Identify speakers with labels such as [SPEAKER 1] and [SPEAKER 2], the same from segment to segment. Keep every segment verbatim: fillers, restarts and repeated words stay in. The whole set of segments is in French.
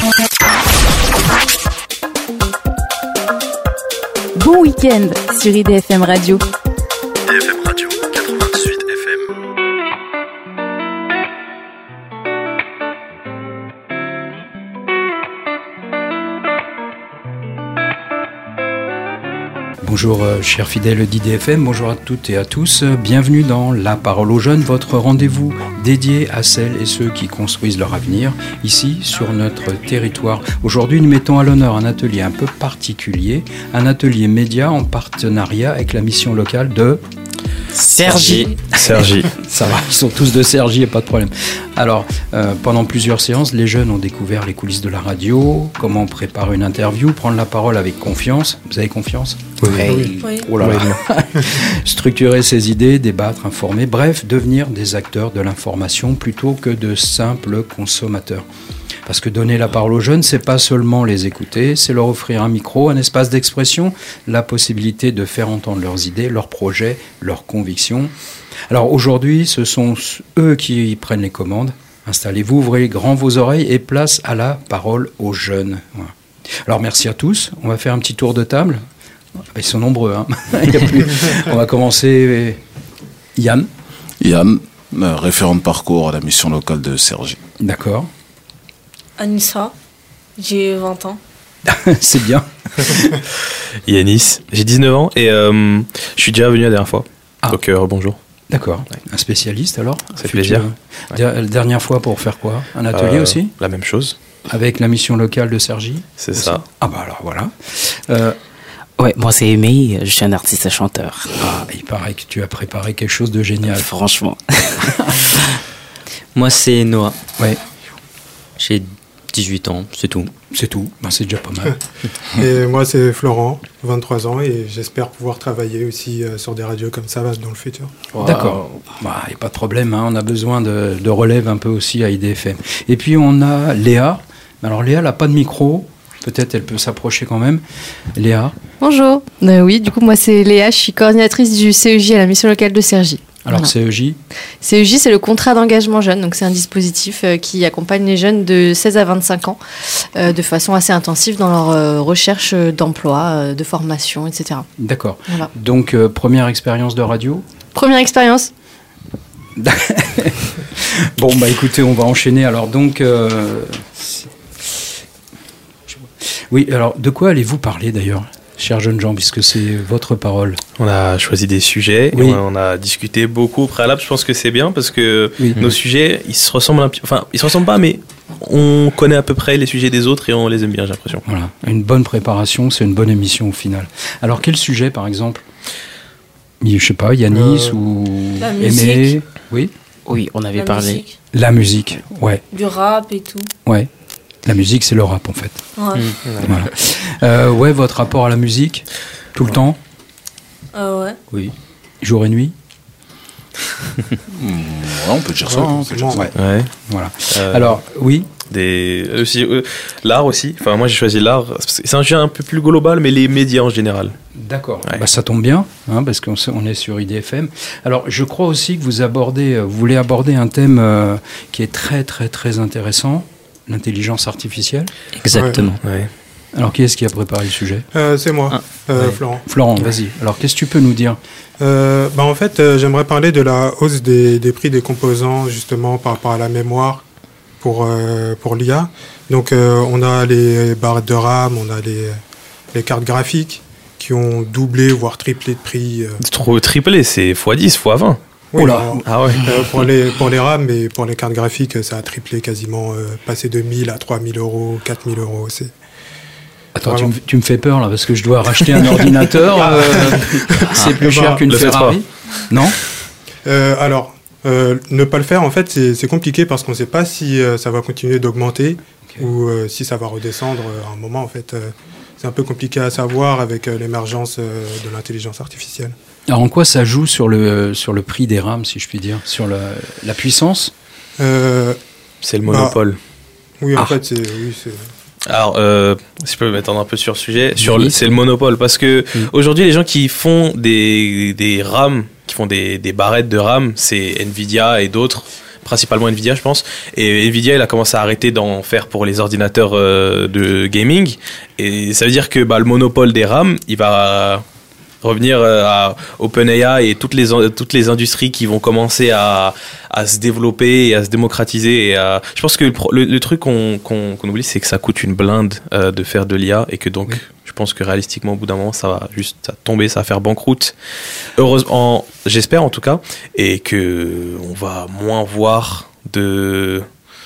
[SPEAKER 1] Bon week-end sur I D F M Radio.
[SPEAKER 2] I D F M Radio quatre-vingt-dix-huit F M.
[SPEAKER 3] Bonjour euh, chers fidèles d'I D F M, bonjour à toutes et à tous, bienvenue dans La Parole aux Jeunes, votre rendez-vous dédié à celles et ceux qui construisent leur avenir, ici sur notre territoire. Aujourd'hui nous mettons à l'honneur un atelier un peu particulier, un atelier média en partenariat avec la mission locale de...
[SPEAKER 4] Sergi.
[SPEAKER 3] Sergi. Ça va, ils sont tous de Sergi, et pas de problème. Alors, euh, pendant plusieurs séances, les jeunes ont découvert les coulisses de la radio, comment préparer une interview, prendre la parole avec confiance. Vous avez confiance ?
[SPEAKER 4] Oui.
[SPEAKER 5] Oui. oui.
[SPEAKER 3] Oh là là. Structurer ses idées, débattre, informer, bref, devenir des acteurs de l'information plutôt que de simples consommateurs. Parce que donner la parole aux jeunes, c'est pas seulement les écouter, c'est leur offrir un micro, un espace d'expression, la possibilité de faire entendre leurs idées, leurs projets, leurs convictions. Alors aujourd'hui, ce sont eux qui prennent les commandes. Installez-vous, ouvrez grand vos oreilles et place à la parole aux jeunes. Voilà. Alors merci à tous. On va faire un petit tour de table. Ils sont nombreux, hein. Il y a plus. On va commencer. Yann.
[SPEAKER 6] Yann, euh, référent de parcours à la mission locale de Sergi.
[SPEAKER 3] D'accord.
[SPEAKER 5] Anissa, j'ai vingt ans.
[SPEAKER 3] C'est bien.
[SPEAKER 4] Yanis, j'ai dix-neuf ans et euh, je suis déjà venu la dernière fois. Ah. Donc euh, bonjour.
[SPEAKER 3] D'accord. Ouais. Un spécialiste alors ?
[SPEAKER 4] Ça fait plaisir.
[SPEAKER 3] Ouais. La dernière fois pour faire quoi ? Un atelier euh, aussi ?
[SPEAKER 4] La même chose.
[SPEAKER 3] Avec la mission locale de Sergi ?
[SPEAKER 4] C'est
[SPEAKER 3] aussi.
[SPEAKER 4] Ça.
[SPEAKER 3] Ah bah alors voilà. Euh,
[SPEAKER 7] Ouais, moi c'est Aimé, je suis un artiste chanteur.
[SPEAKER 3] Ah, il paraît que tu as préparé quelque chose de génial.
[SPEAKER 7] Franchement.
[SPEAKER 8] Moi c'est Noah.
[SPEAKER 3] Ouais.
[SPEAKER 8] J'ai dix-huit ans, c'est tout.
[SPEAKER 3] C'est tout, ben, c'est déjà pas mal.
[SPEAKER 9] Et moi c'est Florent, vingt-trois ans, et j'espère pouvoir travailler aussi euh, sur des radios comme ça dans le futur.
[SPEAKER 3] Wow. D'accord, il bah, n'y a pas de problème, hein. On a besoin de, de relève un peu aussi à I D F M. Et puis on a Léa. Alors Léa n'a pas de micro. Peut-être elle peut s'approcher quand même. Léa.
[SPEAKER 10] Bonjour. Euh, oui, du coup, moi, c'est Léa. Je suis coordinatrice du C E J à la mission locale de Sergi.
[SPEAKER 3] Alors, voilà. C E J
[SPEAKER 10] C E J, c'est le contrat d'engagement jeune. Donc, c'est un dispositif euh, qui accompagne les jeunes de seize à vingt-cinq ans euh, de façon assez intensive dans leur euh, recherche d'emploi, euh, de formation, et cetera.
[SPEAKER 3] D'accord.
[SPEAKER 10] Voilà.
[SPEAKER 3] Donc, euh, première expérience de radio ?
[SPEAKER 10] Première expérience.
[SPEAKER 3] Bon, bah écoutez, on va enchaîner. Alors, donc... Euh, Oui, alors de quoi allez-vous parler d'ailleurs, chers jeunes gens, puisque c'est votre parole ?
[SPEAKER 4] On a choisi des sujets, oui. On a discuté beaucoup au préalable. Je pense que c'est bien parce que oui. Nos mmh. sujets, ils se ressemblent un petit peu. Enfin, ils se ressemblent pas, mais on connaît à peu près les sujets des autres et on les aime bien, j'ai l'impression.
[SPEAKER 3] Voilà, une bonne préparation, c'est une bonne émission au final. Alors quel sujet, par exemple ? Je sais pas, Yanis euh, ou
[SPEAKER 5] la
[SPEAKER 3] Aimé ? Oui.
[SPEAKER 7] Oui, on avait
[SPEAKER 5] la
[SPEAKER 7] parlé.
[SPEAKER 5] Musique.
[SPEAKER 3] La musique, ouais.
[SPEAKER 5] Du rap et tout.
[SPEAKER 3] Ouais. La musique, c'est le rap, en fait.
[SPEAKER 5] Ouais.
[SPEAKER 3] Mmh. Voilà. Euh, ouais, votre rapport à la musique, tout le temps ?
[SPEAKER 5] Euh, ouais.
[SPEAKER 3] Oui. Jour et nuit ?
[SPEAKER 6] mmh, ouais, on peut dire ça.
[SPEAKER 9] Ouais,
[SPEAKER 6] hein, on peut dire ça.
[SPEAKER 3] Ouais.
[SPEAKER 4] Ouais.
[SPEAKER 3] Voilà.
[SPEAKER 4] Euh,
[SPEAKER 3] Alors, oui.
[SPEAKER 4] Des, aussi, euh, l'art aussi. Enfin, moi, j'ai choisi l'art. C'est un sujet un peu plus global, mais les médias en général.
[SPEAKER 3] D'accord.
[SPEAKER 4] Ouais. Bah,
[SPEAKER 3] ça tombe bien, hein, parce qu'on on est sur I D F M. Alors, je crois aussi que vous abordez, vous voulez aborder un thème euh, qui est très, très, très intéressant. L'intelligence artificielle.
[SPEAKER 7] Exactement.
[SPEAKER 4] Ouais. Ouais.
[SPEAKER 3] Alors, qui est-ce qui a préparé le sujet ?
[SPEAKER 9] euh, C'est moi, ah, euh,
[SPEAKER 3] ouais.
[SPEAKER 9] Florent.
[SPEAKER 3] Florent, vas-y. Alors, qu'est-ce que tu peux nous dire ?
[SPEAKER 9] euh, bah, En fait, euh, j'aimerais parler de la hausse des, des prix des composants, justement, par rapport à la mémoire pour, euh, pour l'I A. Donc, euh, on a les barrettes de RAM, on a les, les cartes graphiques qui ont doublé, voire triplé de prix. Euh.
[SPEAKER 4] Trop triplé, c'est fois dix, fois vingt.
[SPEAKER 9] Oui,
[SPEAKER 3] Oula.
[SPEAKER 9] Alors,
[SPEAKER 4] ah ouais.
[SPEAKER 9] euh, pour, les, pour les RAM, mais pour les cartes graphiques, ça a triplé quasiment, euh, passé de mille à trois mille euros, quatre mille euros. C'est...
[SPEAKER 3] Attends, tu me, tu me fais peur là, parce que je dois racheter un ordinateur. Euh, c'est plus cher bah, qu'une Ferrari. Non
[SPEAKER 9] euh, Alors, euh, ne pas le faire, en fait, c'est, c'est compliqué parce qu'on ne sait pas si euh, ça va continuer d'augmenter okay. ou euh, si ça va redescendre euh, à un moment. En fait, euh, c'est un peu compliqué à savoir avec euh, l'émergence euh, de l'intelligence artificielle.
[SPEAKER 3] Alors, en quoi ça joue sur le, sur le prix des RAM, si je puis dire ? Sur le, la puissance ?
[SPEAKER 9] euh,
[SPEAKER 4] C'est le monopole.
[SPEAKER 9] Bah, oui, en
[SPEAKER 3] ah.
[SPEAKER 9] fait, c'est... Oui, c'est...
[SPEAKER 4] Alors, euh, si je peux m'étendre un peu sur le sujet, sur le, c'est le monopole, parce que mmh. aujourd'hui, les gens qui font des, des RAM, qui font des, des barrettes de RAM, c'est Nvidia et d'autres, principalement Nvidia, je pense. Et Nvidia, il a commencé à arrêter d'en faire pour les ordinateurs euh, de gaming. Et ça veut dire que bah, le monopole des RAM, il va revenir à OpenAI et toutes les, toutes les industries qui vont commencer à, à se développer et à se démocratiser. Et à... Je pense que le, le, le truc qu'on, qu'on, qu'on oublie, c'est que ça coûte une blinde euh, de faire de l'I A et que donc, oui. je pense que réalistiquement, au bout d'un moment, ça va juste ça va tomber, ça va faire banqueroute. Heureusement, j'espère en tout cas, et qu'on va moins voir de...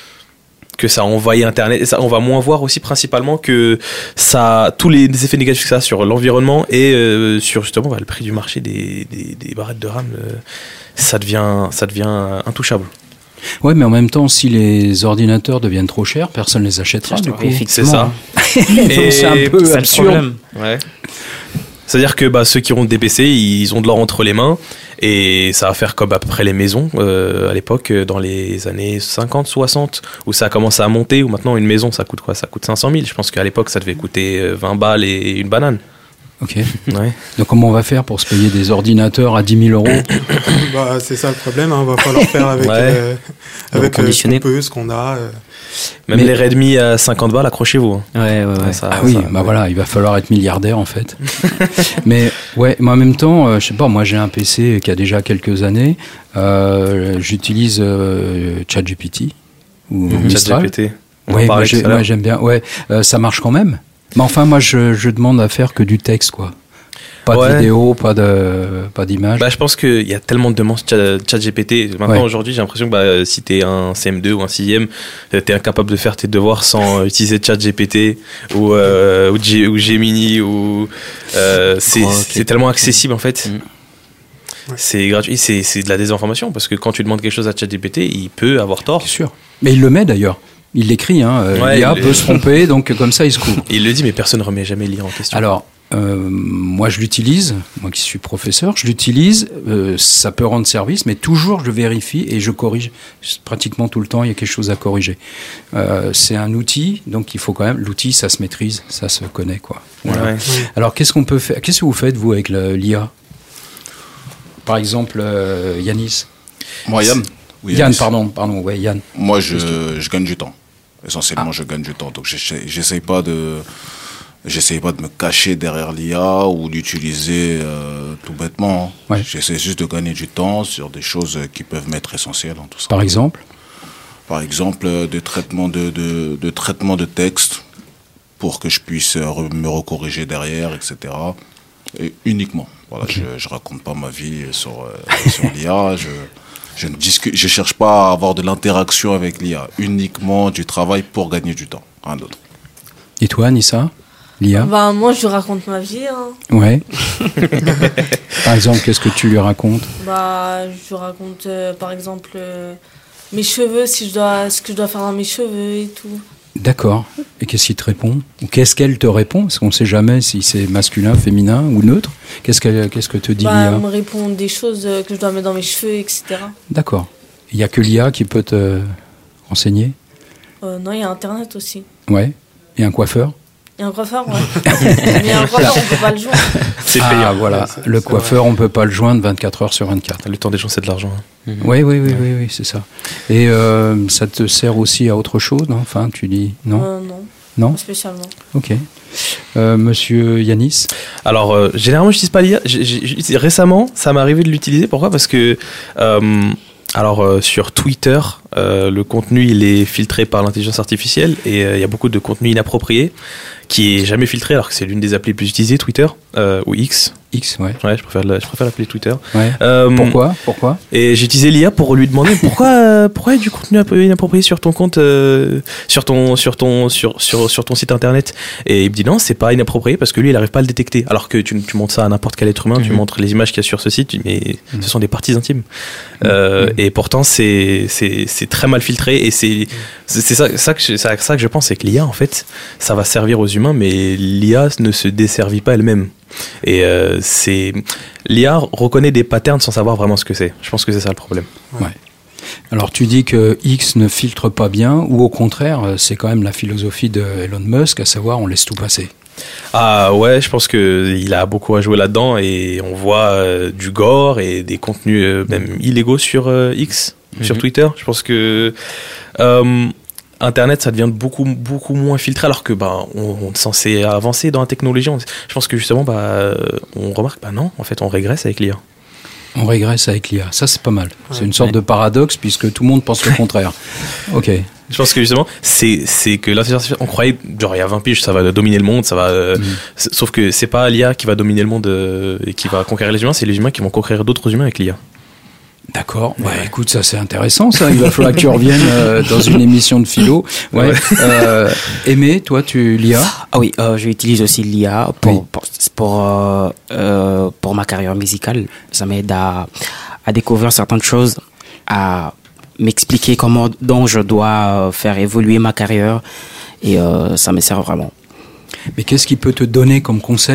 [SPEAKER 4] que ça envahit Internet, et ça, on va moins voir aussi principalement que ça, tous les effets négatifs que ça a sur l'environnement et euh, sur justement bah, le prix du marché des, des, des barrettes de RAM, euh, ça, devient, ça devient intouchable.
[SPEAKER 3] Ouais, mais en même temps, si les ordinateurs deviennent trop chers, personne ne les achètera.
[SPEAKER 8] Du coup,
[SPEAKER 4] c'est ça.
[SPEAKER 3] Et c'est un peu
[SPEAKER 8] c'est
[SPEAKER 3] absurde.
[SPEAKER 4] Ouais. C'est-à-dire que bah, ceux qui ont des P C, ils ont de l'or entre les mains. Et ça va faire comme à peu près les maisons euh, à l'époque, dans les années cinquante, soixante, où ça a commencé à monter, où maintenant une maison, ça coûte quoi ? Ça coûte cinq cent mille. Je pense qu'à l'époque, ça devait coûter vingt balles et une banane.
[SPEAKER 3] Ok.
[SPEAKER 4] Ouais.
[SPEAKER 3] Donc comment on va faire pour se payer des ordinateurs à dix mille euros ?
[SPEAKER 9] Bah, c'est ça le problème, hein. Va falloir faire avec,
[SPEAKER 4] ouais.
[SPEAKER 9] euh, avec euh, ce qu'on peut, ce qu'on a. Euh.
[SPEAKER 4] Même mais... les Redmi à cinquante balles, accrochez-vous. Hein.
[SPEAKER 8] Ouais, ouais, ouais.
[SPEAKER 3] Ça, ah oui, ça, bah ouais. Voilà, il va falloir être milliardaire en fait. Mais ouais, mais en même temps, euh, je sais pas, moi j'ai un P C qui a déjà quelques années. Euh, j'utilise euh, ChatGPT ou
[SPEAKER 4] mmh,
[SPEAKER 3] Mistral.
[SPEAKER 4] ChatGPT.
[SPEAKER 3] Ouais, moi, j'ai, moi j'aime bien. Ouais, euh, ça marche quand même. Mais enfin, moi je, je demande à faire que du texte, quoi. Pas de ouais. vidéo, pas de pas d'image.
[SPEAKER 4] Bah, je pense qu'il y a tellement de demandes ChatGPT. Maintenant, ouais. aujourd'hui, j'ai l'impression que bah, si t'es un C M deux ou un sixième, t'es incapable de faire tes devoirs sans utiliser ChatGPT ou, euh, ou, G, ou Gemini. Ou, euh, c'est, oh, okay. c'est tellement accessible, en fait. Mm. Ouais. C'est gratuit. C'est, c'est de la désinformation parce que quand tu demandes quelque chose à ChatGPT, il peut avoir tort.
[SPEAKER 3] Bien sûr. Mais il le met d'ailleurs. Il l'écrit, hein. Ouais, l'I A peut se tromper, donc comme ça, il se couvre.
[SPEAKER 4] Il le dit, mais personne ne remet jamais l'I A en question.
[SPEAKER 3] Alors, euh, moi, je l'utilise, moi qui suis professeur, je l'utilise, euh, ça peut rendre service, mais toujours, je vérifie et je corrige. Pratiquement tout le temps, il y a quelque chose à corriger. Euh, c'est un outil, donc il faut quand même... L'outil, ça se maîtrise, ça se connaît, quoi. Voilà. Ouais. Alors, qu'est-ce qu'on peut faire ? Qu'est-ce que vous faites, vous, avec le, l'I A ? Par exemple, euh, Yanis.
[SPEAKER 6] Moi, Yann. Oui,
[SPEAKER 3] Yann, pardon, pardon, ouais, Yann.
[SPEAKER 6] Moi, je, je gagne du temps. Essentiellement, ah. je gagne du temps. Donc, j'essaie, j'essaie pas de, j'essaie pas de me cacher derrière l'I A ou d'utiliser euh, tout bêtement. Ouais. J'essaie juste de gagner du temps sur des choses qui peuvent m'être essentielles en tout ça.
[SPEAKER 3] Par exemple.
[SPEAKER 6] Par exemple, de traitement de, de, de traitement de texte pour que je puisse me recorriger derrière, et cetera. Et uniquement. Voilà, okay. je, je raconte pas ma vie sur euh, sur l'I A. Je Je ne discute, je cherche pas à avoir de l'interaction avec l'I A, uniquement du travail pour gagner du temps, rien d'autre.
[SPEAKER 3] Et toi, Nissa, l'I A ?
[SPEAKER 5] Bah moi, je lui raconte ma vie. Hein.
[SPEAKER 3] Ouais. Par exemple, qu'est-ce que tu lui racontes ?
[SPEAKER 5] Bah, je lui raconte, euh, par exemple, euh, mes cheveux, si je dois, ce que je dois faire dans mes cheveux et tout.
[SPEAKER 3] D'accord. Et qu'est-ce qu'il te répond ? Ou qu'est-ce qu'elle te répond ? Parce qu'on ne sait jamais si c'est masculin, féminin ou neutre. Qu'est-ce que, qu'est-ce que te dit
[SPEAKER 5] bah,
[SPEAKER 3] l'I A ?
[SPEAKER 5] Elle me répond des choses que je dois mettre dans mes cheveux, et cetera.
[SPEAKER 3] D'accord. Il n'y a que l'I A qui peut te renseigner ?
[SPEAKER 5] euh, Non, il y a Internet aussi.
[SPEAKER 3] Ouais. Et un coiffeur ?
[SPEAKER 5] Et un coiffeur, ouais. Mais un coiffeur, on ne peut pas le joindre.
[SPEAKER 3] C'est payant. Ah, voilà. C'est, le c'est coiffeur, vrai. On ne peut pas le joindre vingt-quatre heures sur vingt-quatre.
[SPEAKER 4] Le temps des gens, c'est de l'argent. Hein.
[SPEAKER 3] Mm-hmm. Oui, oui, oui, oui, oui, c'est ça. Et euh, ça te sert aussi à autre chose, non ? Enfin, tu dis non ?
[SPEAKER 5] euh, Non.
[SPEAKER 3] Non ?
[SPEAKER 5] Pas spécialement.
[SPEAKER 3] Ok. Euh, monsieur Yanis ?
[SPEAKER 4] Alors, euh, généralement, je n'utilise pas l'I A. J'ai, j'ai, récemment, ça m'est arrivé de l'utiliser. Pourquoi ? Parce que... Euh, Alors euh, sur Twitter, euh, le contenu il est filtré par l'intelligence artificielle et il euh, y a beaucoup de contenu inapproprié qui est jamais filtré alors que c'est l'une des applis les plus utilisées, Twitter euh, ou X.
[SPEAKER 3] X, ouais.
[SPEAKER 4] Ouais, je préfère, je préfère l'appeler Twitter.
[SPEAKER 3] Ouais. Euh, pourquoi Pourquoi
[SPEAKER 4] Et j'ai utilisé l'I A pour lui demander pourquoi, euh, pourquoi il y a du contenu inapproprié sur ton compte, euh, sur ton, sur ton, sur, sur, sur ton site internet. Et il me dit non, c'est pas inapproprié parce que lui, il arrive pas à le détecter. Alors que tu, tu montres ça à n'importe quel être humain, mm-hmm. tu montres les images qu'il y a sur ce site, tu dis, mais mm-hmm. ce sont des parties intimes. Mm-hmm. Euh, et pourtant, c'est, c'est, c'est très mal filtré et c'est, c'est, c'est ça, ça que, c'est ça que je pense, c'est que l'I A, en fait, ça va servir aux humains, mais l'I A ne se desservit pas elle-même. Et euh, c'est l'I A reconnaît des patterns sans savoir vraiment ce que c'est. Je pense que c'est ça le problème.
[SPEAKER 3] Ouais. Alors tu dis que X ne filtre pas bien, ou au contraire, c'est quand même la philosophie de Elon Musk, à savoir on laisse tout passer.
[SPEAKER 4] Ah ouais, je pense que il a beaucoup à jouer là-dedans et on voit euh, du gore et des contenus euh, même illégaux sur euh, X. mm-hmm. sur Twitter. Je pense que euh, Internet, ça devient beaucoup, beaucoup moins filtré, alors que bah, on, on est censé avancer dans la technologie. On, je pense que justement, bah, on remarque, bah non, en fait, on régresse avec l'I A.
[SPEAKER 3] On régresse avec l'I A. Ça, c'est pas mal. Ouais. C'est une sorte ouais. de paradoxe, puisque tout le monde pense le contraire. Ok.
[SPEAKER 4] Je pense que justement, c'est, c'est que l'intelligence artificielle, on croyait, genre il y a vingt piges, ça va dominer le monde, ça va. Euh, mmh. Sauf que c'est pas l'I A qui va dominer le monde euh, et qui va conquérir les humains, c'est les humains qui vont conquérir d'autres humains avec l'I A.
[SPEAKER 3] D'accord. Ouais, ouais. Écoute, ça c'est intéressant, ça. Il va falloir que tu reviennes euh, dans une émission de philo. Ouais. ouais. Euh, Aimé, toi, tu l'I A ?
[SPEAKER 7] Ah oui, euh, j'utilise aussi l'I A pour oui. pour pour, euh, euh, pour ma carrière musicale. Ça m'aide à à découvrir certaines choses, à m'expliquer comment donc je dois faire évoluer ma carrière, et euh, ça me sert vraiment.
[SPEAKER 3] Mais qu'est-ce qu'il peut te donner comme conseil ?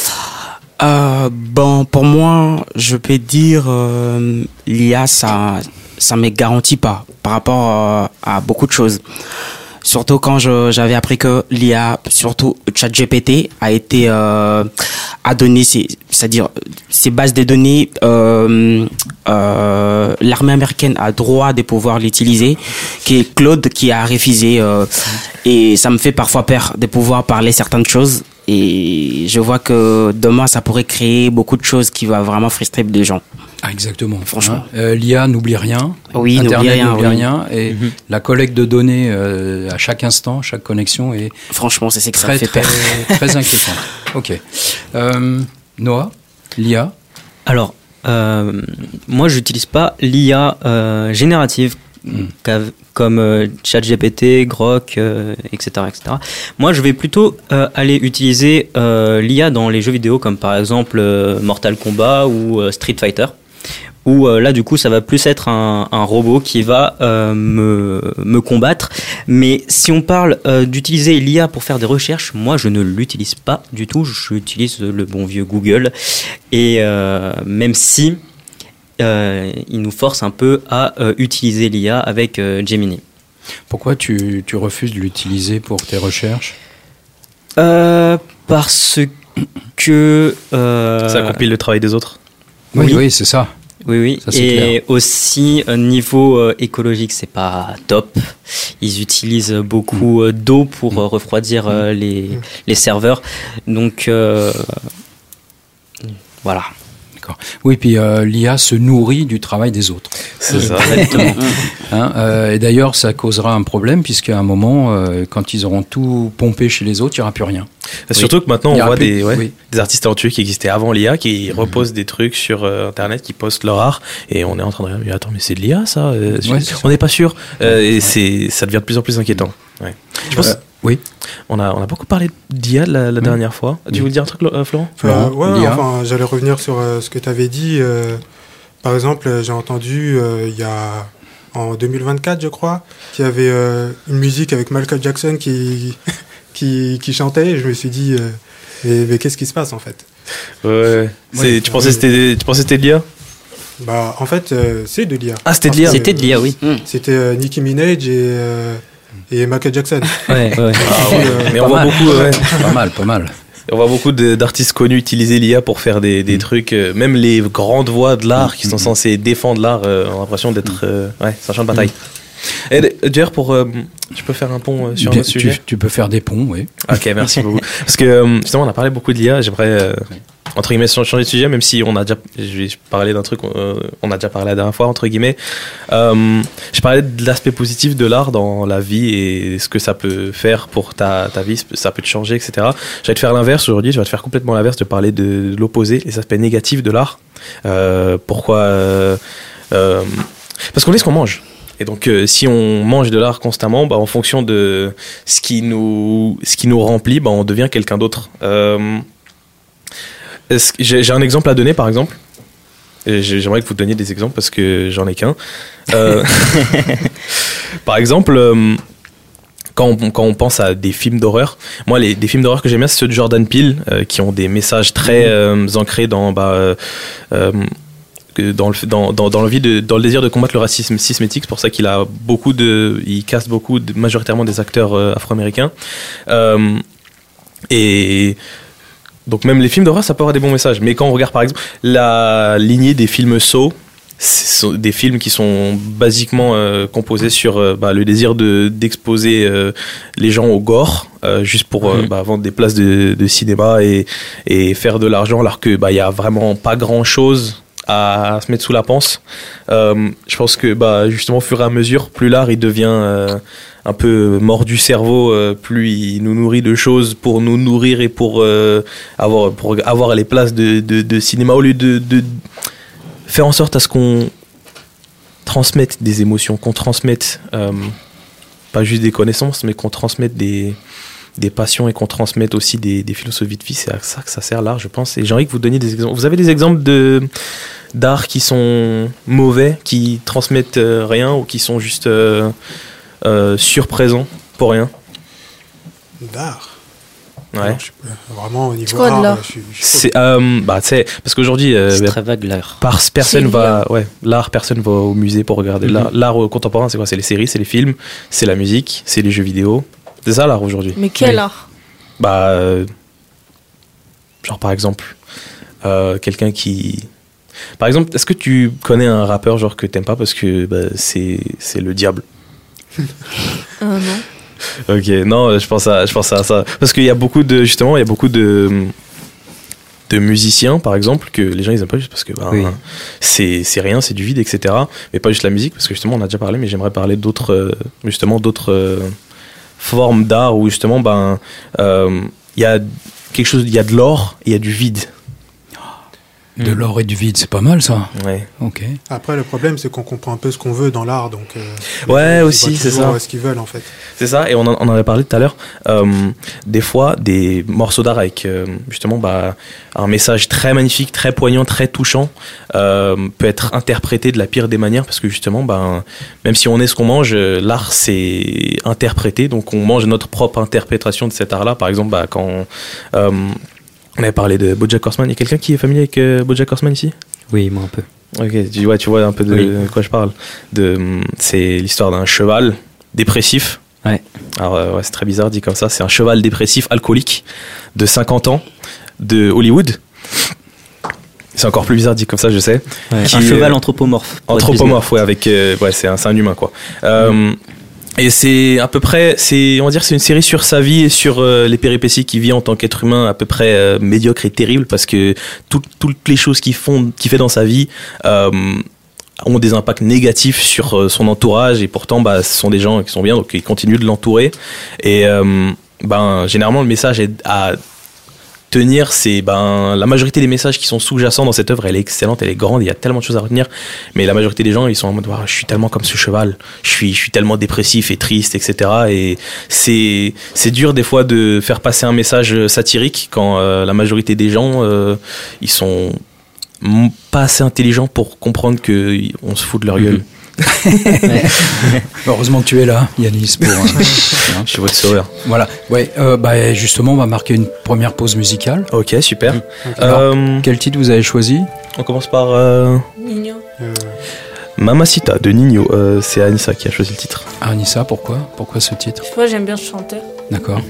[SPEAKER 7] Euh, bon, pour moi, je peux dire euh, l'I A, ça ça me garantit pas par rapport euh, à beaucoup de choses. Surtout quand je, j'avais appris que l'I A, surtout ChatGPT, a été euh, a donné ses, c'est-à-dire ses bases de données. Euh, euh, l'armée américaine a droit de pouvoir l'utiliser, qui est Claude qui a refusé, euh, et ça me fait parfois peur de pouvoir parler certaines choses. Et je vois que demain, ça pourrait créer beaucoup de choses qui vont vraiment frustrer des gens.
[SPEAKER 3] Ah, exactement. Franchement. Hein, euh, l'I A n'oublie rien.
[SPEAKER 7] Oui,
[SPEAKER 3] Internet
[SPEAKER 7] n'oublie rien.
[SPEAKER 3] n'oublie
[SPEAKER 7] oui.
[SPEAKER 3] rien. Et mm-hmm. la collecte de données euh, à chaque instant, chaque connexion est.
[SPEAKER 7] Franchement, c'est ce que
[SPEAKER 3] très,
[SPEAKER 7] ça me fait
[SPEAKER 3] très,
[SPEAKER 7] peur.
[SPEAKER 3] Très inquiétant. Ok. Euh, Noah, l'I A ?
[SPEAKER 8] Alors, euh, moi, je n'utilise pas l'I A euh, générative. Mm. Comme euh, ChatGPT, Grok, euh, et cetera, et cetera. Moi, je vais plutôt euh, aller utiliser euh, l'I A dans les jeux vidéo, comme par exemple euh, Mortal Kombat ou euh, Street Fighter, où euh, là, du coup, ça va plus être un, un robot qui va euh, me, me combattre. Mais si on parle euh, d'utiliser l'I A pour faire des recherches, moi, je ne l'utilise pas du tout. J'utilise le bon vieux Google. Et euh, même si... Euh, il nous force un peu à euh, utiliser l'I A avec euh, Gemini.
[SPEAKER 3] Pourquoi tu, tu refuses de l'utiliser pour tes recherches ?
[SPEAKER 8] euh, Parce que... Euh,
[SPEAKER 4] ça compile le travail des autres.
[SPEAKER 3] Oui, oui, oui c'est ça.
[SPEAKER 8] Oui, oui.
[SPEAKER 3] Ça, c'est
[SPEAKER 8] et
[SPEAKER 3] clair.
[SPEAKER 8] aussi, euh, niveau euh, écologique, c'est pas top. Ils utilisent beaucoup euh, d'eau pour euh, refroidir euh, les, les serveurs. Donc, euh, voilà.
[SPEAKER 3] Oui, puis euh, l'I A se nourrit du travail des autres.
[SPEAKER 4] C'est ça.
[SPEAKER 3] Exactement. hein, euh, et d'ailleurs, ça causera un problème, puisqu'à un moment, euh, quand ils auront tout pompé chez les autres, il n'y aura plus rien.
[SPEAKER 4] Oui. Surtout que maintenant, on voit
[SPEAKER 3] plus,
[SPEAKER 4] des, ouais,
[SPEAKER 3] oui.
[SPEAKER 4] des artistes talentueux qui existaient avant l'I A, qui mmh. reposent des trucs sur euh, Internet, qui postent leur art, et on est en train de dire, attends, mais c'est de l'I A, ça euh, ouais, On n'est pas sûr. Euh, et ouais. c'est, ça devient de plus en plus inquiétant. Ouais. Je pense... Euh,
[SPEAKER 3] Oui.
[SPEAKER 4] On a, on a beaucoup parlé d'I A la, la oui. dernière fois. Tu oui. veux dire un truc, euh, Florent
[SPEAKER 9] euh, Ouais, enfin, j'allais revenir sur euh, ce que tu avais dit. Euh, par exemple, j'ai entendu euh, il y a, en deux mille vingt-quatre, je crois, qu'il y avait euh, une musique avec Michael Jackson qui, qui, qui chantait. Et je me suis dit, euh, mais, mais qu'est-ce qui se passe en fait ?
[SPEAKER 4] Ouais. C'est, ouais. Tu, pensais
[SPEAKER 9] oui.
[SPEAKER 4] c'était, tu pensais que c'était de l'I A ?
[SPEAKER 9] Bah, en fait, euh, c'est de l'I A.
[SPEAKER 4] Ah, c'était de l'I A.
[SPEAKER 8] C'était de l'I A, oui.
[SPEAKER 9] C'était euh, Nicki Minaj et... Euh, Et Michael Jackson.
[SPEAKER 8] Ouais, ouais.
[SPEAKER 4] Ah, ouais. Euh, mais on voit mal. beaucoup, ouais.
[SPEAKER 3] pas mal, pas mal.
[SPEAKER 4] On voit beaucoup de, d'artistes connus utiliser l'I A pour faire des, des mmh. trucs. Euh, même les grandes voix de l'art qui sont mmh. censées défendre l'art euh, ont l'impression d'être. Euh, ouais, c'est un champ de bataille. Mmh. Et d'ailleurs, pour, euh, je peux faire un pont euh, sur
[SPEAKER 3] Bien,
[SPEAKER 4] un autre sujet.
[SPEAKER 3] Tu, tu peux faire des ponts, oui.
[SPEAKER 4] Ok, merci beaucoup. Parce que euh, justement, on a parlé beaucoup de l'I A. J'aimerais. Euh, entre guillemets, changer de sujet, même si on a déjà, je vais parler d'un truc, euh, on a déjà parlé la dernière fois, entre guillemets. Euh, je parlais de l'aspect positif de l'art dans la vie et ce que ça peut faire pour ta, ta vie, ça peut te changer, et cetera. Je vais te faire l'inverse aujourd'hui, je vais te faire complètement l'inverse, de parler de l'opposé, les aspects négatifs de l'art. Euh, pourquoi euh, euh, Parce qu'on est ce qu'on mange. Et donc, euh, si on mange de l'art constamment, bah, en fonction de ce qui nous, ce qui nous remplit, bah, on devient quelqu'un d'autre. Euh, J'ai, j'ai un exemple à donner, par exemple. Et j'aimerais que vous donniez des exemples parce que j'en ai qu'un. Euh, par exemple, euh, quand, on, quand on pense à des films d'horreur, moi, les, des films d'horreur que j'aime bien, c'est ceux de Jordan Peele, euh, qui ont des messages très euh, ancrés dans, bah, euh, dans, le, dans, dans, dans, le vie de, dans le désir de combattre le racisme systémique. C'est pour ça qu'il a beaucoup de, il caste beaucoup, de, majoritairement des acteurs euh, afro-américains. Euh, et donc même les films d'horreur, ça peut avoir des bons messages. Mais quand on regarde par exemple la lignée des films Saw, ce sont des films qui sont basiquement euh, composés sur euh, bah, le désir de d'exposer euh, les gens au gore, euh, juste pour euh, mmh. bah, vendre des places de, de cinéma et, et faire de l'argent, alors que bah, y a vraiment pas grand chose à se mettre sous la panse. Euh, je pense que bah, justement au fur et à mesure, plus l'art il devient euh, un peu mort du cerveau, euh, plus il nous nourrit de choses pour nous nourrir et pour euh, avoir pour avoir les places de, de, de cinéma, au lieu de, de faire en sorte à ce qu'on transmette des émotions, qu'on transmette euh, pas juste des connaissances, mais qu'on transmette des, des passions et qu'on transmette aussi des, des philosophies de vie. C'est à ça que ça sert l'art, je pense. Et j'ai envie que vous donniez des exemples. Vous avez des exemples de, d'art qui sont mauvais, qui transmettent euh, rien ou qui sont juste euh, euh, surprésents pour rien?
[SPEAKER 9] D'art.
[SPEAKER 4] Ouais.
[SPEAKER 9] Alors, je, vraiment au niveau
[SPEAKER 5] c'est quoi,
[SPEAKER 9] art,
[SPEAKER 5] de l'art
[SPEAKER 9] je, je
[SPEAKER 4] c'est euh, bah c'est parce qu'aujourd'hui euh,
[SPEAKER 8] c'est très vague l'art.
[SPEAKER 4] Par, personne va ouais l'art personne va au musée pour regarder mm-hmm. l'art, l'art contemporain. C'est quoi? C'est les séries, c'est les films, c'est la musique, c'est les jeux vidéo. C'est ça l'art aujourd'hui.
[SPEAKER 5] Mais quel
[SPEAKER 4] oui.
[SPEAKER 5] art?
[SPEAKER 4] Bah euh, genre par exemple euh, quelqu'un qui par exemple, est-ce que tu connais un rappeur genre que t'aimes pas parce que bah, c'est c'est le diable?
[SPEAKER 5] euh, non.
[SPEAKER 4] Ok, non, je pense à, je pense à ça. Parce qu'il y a beaucoup de, justement, il y a beaucoup de, de musiciens, par exemple, que les gens, ils aiment pas juste parce que bah, oui. c'est, c'est rien, c'est du vide, et cetera. Mais pas juste la musique, parce que justement, on a déjà parlé, mais j'aimerais parler d'autres, justement, d'autres euh, formes d'art où, justement, ben, euh, il y a quelque chose, il y a de l'or et il y a du vide.
[SPEAKER 3] De l'or et du vide, c'est pas mal ça.
[SPEAKER 4] Ouais.
[SPEAKER 3] Ok.
[SPEAKER 9] Après, le problème, c'est qu'on comprend un peu ce qu'on veut dans l'art, donc. Euh,
[SPEAKER 4] ouais, aussi, c'est ça.
[SPEAKER 9] Ce qu'ils veulent, en fait.
[SPEAKER 4] C'est ça, et on en, on en avait parlé tout à l'heure. Euh, des fois, des morceaux d'art avec euh, justement bah, un message très magnifique, très poignant, très touchant, euh, peut être interprété de la pire des manières, parce que justement, bah, même si on est ce qu'on mange, l'art c'est interprété, donc on mange notre propre interprétation de cet art-là. Par exemple, bah, quand euh, on avait parlé de BoJack Horseman, il y a quelqu'un qui est familier avec euh, BoJack Horseman ici?
[SPEAKER 8] Oui, moi un peu.
[SPEAKER 4] Ok, tu vois, tu vois un peu de oui. quoi je parle. De, c'est l'histoire d'un cheval dépressif.
[SPEAKER 8] Ouais.
[SPEAKER 4] Alors euh, ouais, c'est très bizarre dit comme ça. C'est un cheval dépressif alcoolique de cinquante ans de Hollywood. C'est encore plus bizarre dit comme ça, je sais.
[SPEAKER 8] Ouais.
[SPEAKER 4] Qui,
[SPEAKER 8] un cheval
[SPEAKER 4] euh,
[SPEAKER 8] anthropomorphe.
[SPEAKER 4] Anthropomorphe, ouais, avec euh, ouais, c'est un, c'est un humain quoi. Euh, mm. Et c'est à peu près, c'est, on va dire, c'est une série sur sa vie et sur euh, les péripéties qu'il vit en tant qu'être humain, à peu près euh, médiocre et terrible, parce que tout, toutes les choses qu'il font, qu'il fait dans sa vie euh, ont des impacts négatifs sur euh, son entourage, et pourtant, bah, ce sont des gens qui sont bien, donc ils continuent de l'entourer. Et euh, ben, généralement, le message est à tenir, c'est ben la majorité des messages qui sont sous-jacents dans cette œuvre, elle est excellente, elle est grande, il y a tellement de choses à retenir, mais la majorité des gens ils sont en mode oh, je suis tellement comme ce cheval, je suis je suis tellement dépressif et triste, et cetera. Et c'est c'est dur des fois de faire passer un message satirique quand euh, la majorité des gens euh, ils sont pas assez intelligents pour comprendre que on se fout de leur gueule. Mm-hmm.
[SPEAKER 3] Heureusement que tu es là, Yanis, pour
[SPEAKER 4] hein. Je suis votre sauveur.
[SPEAKER 3] Voilà. Ouais. Euh, bah justement, on va marquer une première pause musicale.
[SPEAKER 4] Ok, super.
[SPEAKER 3] Okay. Alors, euh, quel titre vous avez choisi?
[SPEAKER 4] On commence par euh...
[SPEAKER 5] Nino.
[SPEAKER 9] Euh...
[SPEAKER 4] Mamacita de Nino. Euh, c'est Anissa qui a choisi le titre.
[SPEAKER 3] Ah, Anissa, pourquoi? Pourquoi ce titre?
[SPEAKER 5] Je sais pas, j'aime bien ce chanteur.
[SPEAKER 3] D'accord.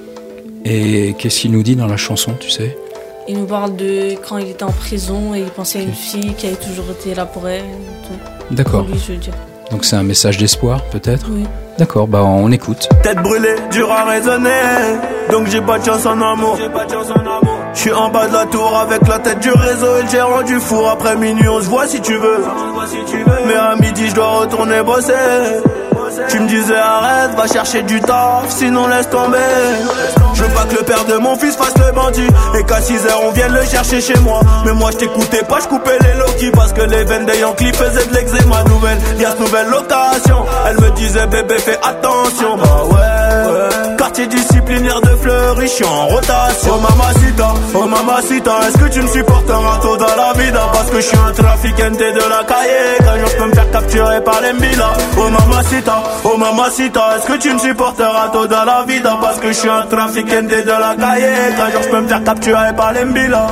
[SPEAKER 3] Et qu'est-ce qu'il nous dit dans la chanson, tu sais?
[SPEAKER 5] Il nous parle de quand il était en prison et il pensait à une fille qui avait toujours été là pour elle. Tout.
[SPEAKER 3] D'accord.
[SPEAKER 5] Pour lui, je veux dire.
[SPEAKER 3] Donc c'est un message d'espoir, peut-être?
[SPEAKER 5] Oui.
[SPEAKER 3] D'accord, bah on écoute.
[SPEAKER 11] Tête brûlée, dur à raisonner, donc j'ai pas de chance en amour. Je suis en bas de la tour avec la tête du réseau et le gérant du four. Après minuit on se voit si tu veux, mais à midi je dois retourner bosser. Tu me disais arrête, va chercher du taf, sinon laisse tomber. Je veux pas que le père de mon fils fasse le bandit et qu'à six heures on vienne le chercher chez moi. Mais moi je t'écoutais pas, je coupais les Loki parce que les veines des Yankees faisaient de l'eczéma. Nouvelle, y'a nouvelle location. Elle me disait bébé fais attention. Bah ouais, ouais. Quartier disciplinaire de Fleury, je suis en rotation. Oh mamacita, oh mamacita, est-ce que tu me supportes un râteau dans la vida? Parce que je suis un trafiquante de la cahier. Qu'un jour je peux me faire capturer par les Mbila. Oh mamacita, oh mamacita, est-ce que tu me supportes un râteau dans la vida? Parce que je suis un trafiquante de la cahier. Qu'un jour je peux me faire capturer par les Mbila.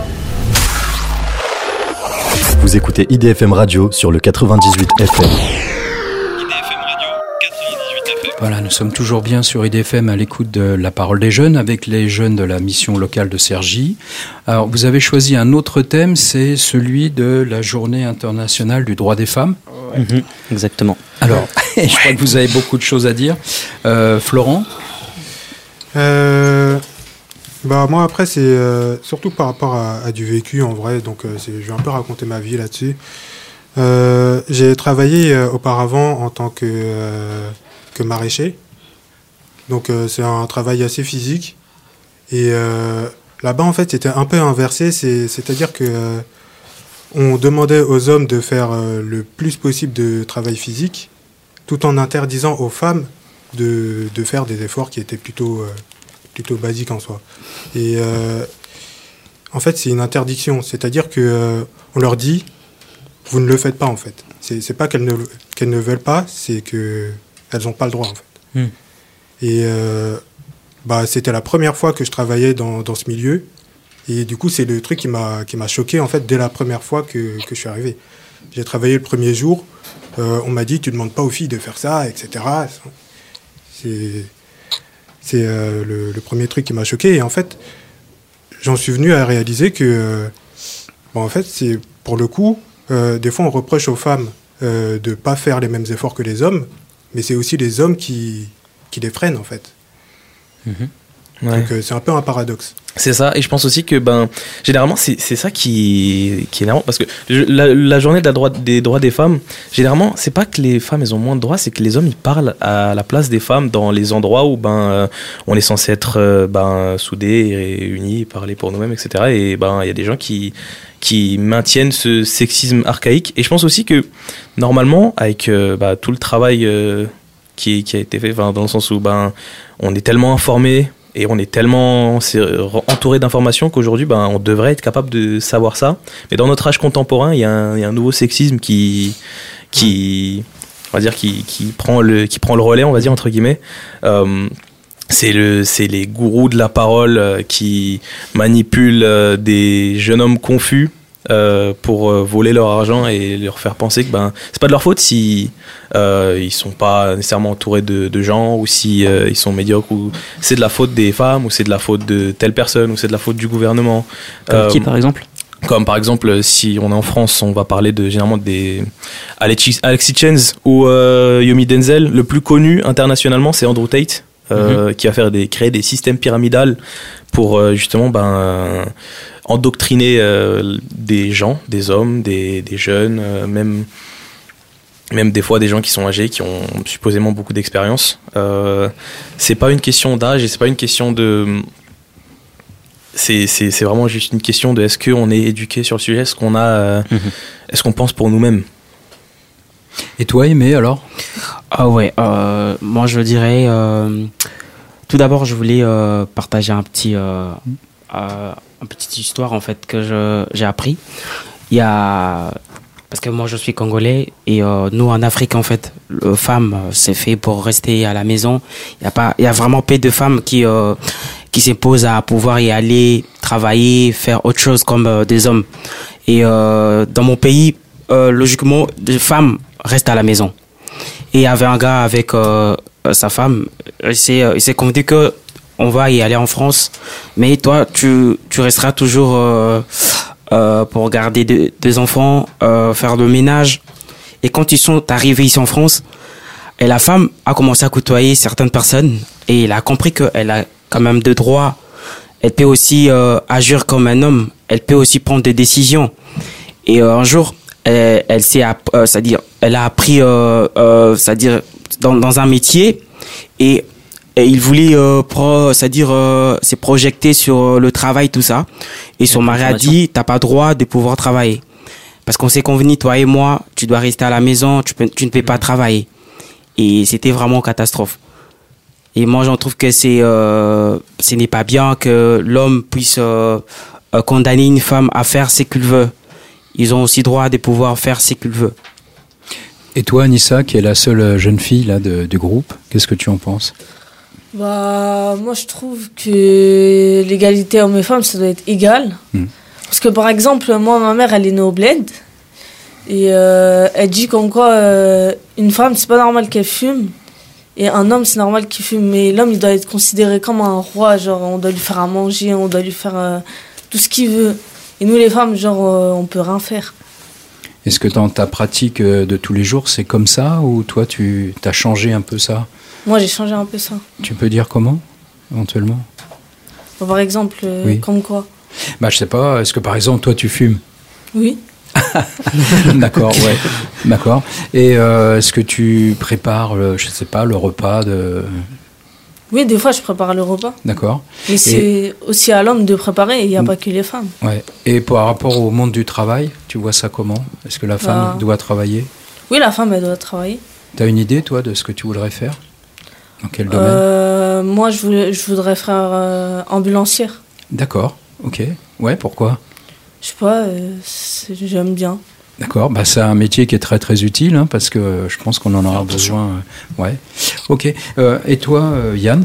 [SPEAKER 12] Vous écoutez I D F M Radio sur le quatre-vingt-dix-huit F M.
[SPEAKER 2] I D F M Radio quatre-vingt-dix-huit F M.
[SPEAKER 3] Voilà, nous sommes toujours bien sur I D F M à l'écoute de la parole des jeunes avec les jeunes de la mission locale de Cergy. Alors, vous avez choisi un autre thème, c'est celui de la journée internationale du droit des femmes.
[SPEAKER 8] Ouais. Mmh, exactement.
[SPEAKER 3] Alors, je crois que vous avez beaucoup de choses à dire. Euh, Florent
[SPEAKER 9] euh, bah, moi, après, c'est euh, surtout par rapport à, à du vécu, en vrai. Donc, euh, c'est, je vais un peu raconter ma vie là-dessus. Euh, j'ai travaillé euh, auparavant en tant que... Euh, que maraîcher. Donc euh, c'est un travail assez physique. Et euh, là-bas, en fait, c'était un peu inversé. C'est, c'est-à-dire que euh, on demandait aux hommes de faire euh, le plus possible de travail physique, tout en interdisant aux femmes de, de faire des efforts qui étaient plutôt, euh, plutôt basiques en soi. Et euh, en fait, c'est une interdiction. C'est-à-dire que euh, on leur dit, vous ne le faites pas, en fait. C'est, c'est pas qu'elles ne, qu'elles ne veulent pas, c'est que elles n'ont pas le droit, en fait. Mmh. Et euh, bah, c'était la première fois que je travaillais dans, dans ce milieu. Et du coup, c'est le truc qui m'a, qui m'a choqué, en fait, dès la première fois que, que je suis arrivé. J'ai travaillé le premier jour. Euh, on m'a dit, tu ne demandes pas aux filles de faire ça, et cetera. C'est, c'est euh, le, le premier truc qui m'a choqué. Et en fait, j'en suis venu à réaliser que, euh, bon, en fait, c'est pour le coup, euh, des fois, on reproche aux femmes euh, de ne pas faire les mêmes efforts que les hommes. Mais c'est aussi les hommes qui, qui les freinent, en fait.
[SPEAKER 4] Mmh. Ouais.
[SPEAKER 9] Donc, euh, c'est un peu un paradoxe.
[SPEAKER 4] C'est ça, et je pense aussi que, ben, généralement, c'est, c'est ça qui, qui est énervant, parce que la, la journée de la droit, des droits des femmes, généralement, c'est pas que les femmes, elles ont moins de droits, c'est que les hommes, ils parlent à la place des femmes dans les endroits où, ben, euh, on est censé être, euh, ben, soudés et unis, parler pour nous-mêmes, et cetera. Et, ben, il y a des gens qui... qui maintiennent ce sexisme archaïque. Et je pense aussi que, normalement, avec euh, bah, tout le travail euh, qui, qui a été fait, dans le sens où ben, on est tellement informé et on est tellement entouré d'informations qu'aujourd'hui, ben, on devrait être capable de savoir ça. Mais dans notre âge contemporain, il y, y a un nouveau sexisme qui, qui, on va dire, qui, qui, prend le, qui prend le relais, on va dire, entre guillemets. Euh, C'est, le, c'est les gourous de la parole euh, qui manipulent euh, des jeunes hommes confus euh, pour euh, voler leur argent et leur faire penser que ben, c'est pas de leur faute si euh, ils sont pas nécessairement entourés de, de gens ou si euh, ils sont médiocres, ou c'est de la faute des femmes, ou c'est de la faute de telle personne, ou c'est de la faute du gouvernement.
[SPEAKER 8] Comme euh, qui par exemple ?
[SPEAKER 4] Comme par exemple, si on est en France, on va parler de généralement des Alexis, Alexis Chenz ou euh, Yomi Denzel. Le plus connu internationalement, c'est Andrew Tate. Euh, mmh. Qui va faire des, créer des systèmes pyramidales pour euh, justement ben, euh, endoctriner euh, des gens, des hommes, des, des jeunes, euh, même, même des fois des gens qui sont âgés, qui ont supposément beaucoup d'expérience. Euh, c'est pas une question d'âge et c'est pas une question de... C'est, c'est, c'est vraiment juste une question de est-ce qu'on est éduqué sur le sujet, est-ce qu'on, a, euh, mmh. est-ce qu'on pense pour nous-mêmes.
[SPEAKER 3] Et toi, Aimé, alors ?
[SPEAKER 7] Ah ouais, euh, moi je dirais, euh, tout d'abord je voulais euh, partager un petit, euh, euh, une petite histoire en fait que je, j'ai appris. Il y a, parce que moi je suis congolais et euh, nous en Afrique en fait, le femme c'est fait pour rester à la maison. Il y a pas, il y a vraiment peu de femmes qui euh, qui s'imposent à pouvoir y aller travailler, faire autre chose comme euh, des hommes. Et euh, dans mon pays, euh, logiquement, les femmes restent à la maison. Et il y avait un gars avec euh, sa femme, il s'est, il s'est convenu que on va y aller en France, mais toi, tu, tu resteras toujours euh, euh, pour garder deux, deux enfants, euh, faire le ménage. Et quand ils sont arrivés ici en France, et la femme a commencé à côtoyer certaines personnes et elle a compris qu'elle a quand même des droits. Elle peut aussi euh, agir comme un homme, elle peut aussi prendre des décisions. Et euh, un jour, elle, elle s'est, euh, c'est-à-dire, elle a appris, euh, euh, c'est-à-dire dans, dans un métier et, et il voulait, euh, pro, c'est-à-dire, euh, s'est projeté sur le travail, tout ça. Et son mari a dit, t'as pas droit de pouvoir travailler. Parce qu'on s'est convenu, toi et moi, tu dois rester à la maison, tu, peux, tu ne peux pas travailler. Et c'était vraiment une catastrophe. Et moi, j'en trouve que c'est, euh, ce n'est pas bien que l'homme puisse euh, euh, condamner une femme à faire ce qu'il veut. Ils ont aussi droit de pouvoir faire ce qu'ils veulent.
[SPEAKER 3] Et toi, Anissa, qui est la seule jeune fille là, de, du groupe, qu'est-ce que tu en penses ?
[SPEAKER 5] Bah, moi, je trouve que l'égalité homme et femme, ça doit être égal. Mmh. Parce que, par exemple, moi, ma mère, elle est née au bled. Et euh, elle dit comme quoi, euh, une femme, c'est pas normal qu'elle fume. Et un homme, c'est normal qu'il fume, mais l'homme, il doit être considéré comme un roi. Genre, on doit lui faire à manger, on doit lui faire euh, tout ce qu'il veut. Et nous, les femmes, genre, euh, on peut rien faire.
[SPEAKER 3] Est-ce que dans ta pratique de tous les jours, c'est comme ça ou toi, tu as changé un peu ça?
[SPEAKER 5] Moi, j'ai changé un peu ça.
[SPEAKER 3] Tu peux dire comment, éventuellement?
[SPEAKER 5] Bon, par exemple, euh,
[SPEAKER 3] Oui.
[SPEAKER 5] comme quoi?
[SPEAKER 3] Bah, je sais pas. Est-ce que par exemple, toi, tu fumes?
[SPEAKER 5] Oui.
[SPEAKER 3] D'accord, ouais. D'accord. Et euh, est-ce que tu prépares, le, je sais pas, le repas de...
[SPEAKER 5] Oui, des fois, je prépare le repas.
[SPEAKER 3] D'accord.
[SPEAKER 5] Mais c'est
[SPEAKER 3] Et-
[SPEAKER 5] aussi à l'homme de préparer, il n'y a pas que les femmes.
[SPEAKER 3] Ouais. Et par rapport au monde du travail, tu vois ça comment? Est-ce que la femme
[SPEAKER 5] Bah.
[SPEAKER 3] doit travailler?
[SPEAKER 5] Oui, la femme, elle doit travailler.
[SPEAKER 3] T'as une idée, toi, de ce que tu voudrais faire? Dans quel domaine?
[SPEAKER 5] Euh, moi, je, voulais, je voudrais faire euh, ambulancière.
[SPEAKER 3] D'accord, ok. Ouais, pourquoi?
[SPEAKER 5] Je sais pas, euh, c'est- j'aime bien.
[SPEAKER 3] D'accord, bah, c'est un métier qui est très très utile, hein, parce que euh, je pense qu'on en aura besoin. euh, ouais. Ok. Euh, et toi, euh, Yann?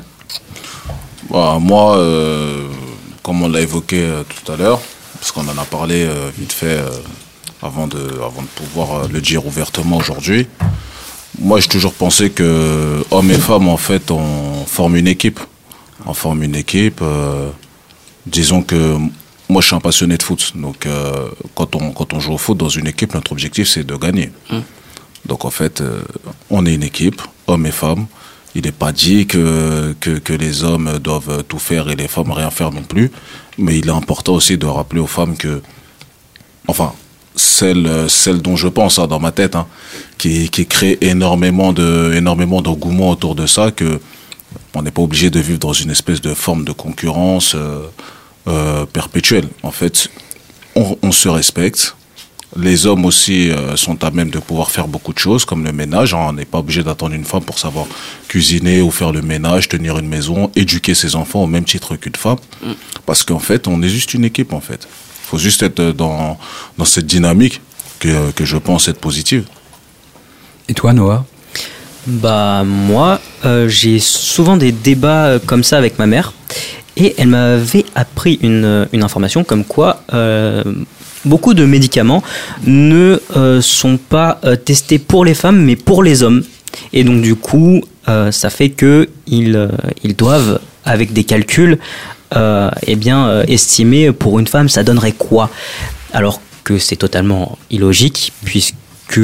[SPEAKER 6] Bah, moi, euh, comme on l'a évoqué euh, tout à l'heure, parce qu'on en a parlé euh, vite fait euh, avant, de, avant de pouvoir euh, le dire ouvertement aujourd'hui, moi j'ai toujours pensé que hommes et femmes, en fait, on forme une équipe. On forme une équipe. euh, disons que moi je suis un passionné de foot, donc euh, quand, on, quand on joue au foot dans une équipe, notre objectif c'est de gagner.
[SPEAKER 7] Mmh.
[SPEAKER 6] Donc en fait, euh, on est une équipe, hommes et femmes. Il n'est pas dit que, que, que les hommes doivent tout faire et les femmes rien faire non plus. Mais il est important aussi de rappeler aux femmes que, enfin, celle, celle dont je pense hein, dans ma tête, hein, qui, qui crée énormément de, énormément d'engouement autour de ça, que on n'est pas obligé de vivre dans une espèce de forme de concurrence euh, euh, perpétuelle. En fait, on, on se respecte. Les hommes aussi euh, sont à même de pouvoir faire beaucoup de choses, comme le ménage. Hein. On n'est pas obligé d'attendre une femme pour savoir cuisiner ou faire le ménage, tenir une maison, éduquer ses enfants au même titre qu'une femme. Mm. Parce qu'en fait, on est juste une équipe, en fait. Il faut juste être dans, dans cette dynamique que, que je pense être positive.
[SPEAKER 3] Et toi, Noah?
[SPEAKER 8] Bah moi, euh, j'ai souvent des débats euh, comme ça avec ma mère, et elle m'avait appris une, une information comme quoi euh, beaucoup de médicaments ne euh, sont pas euh, testés pour les femmes mais pour les hommes, et donc du coup euh, ça fait que ils, euh, ils doivent, avec des calculs, euh, eh bien euh, estimer pour une femme ça donnerait quoi, alors que c'est totalement illogique puisque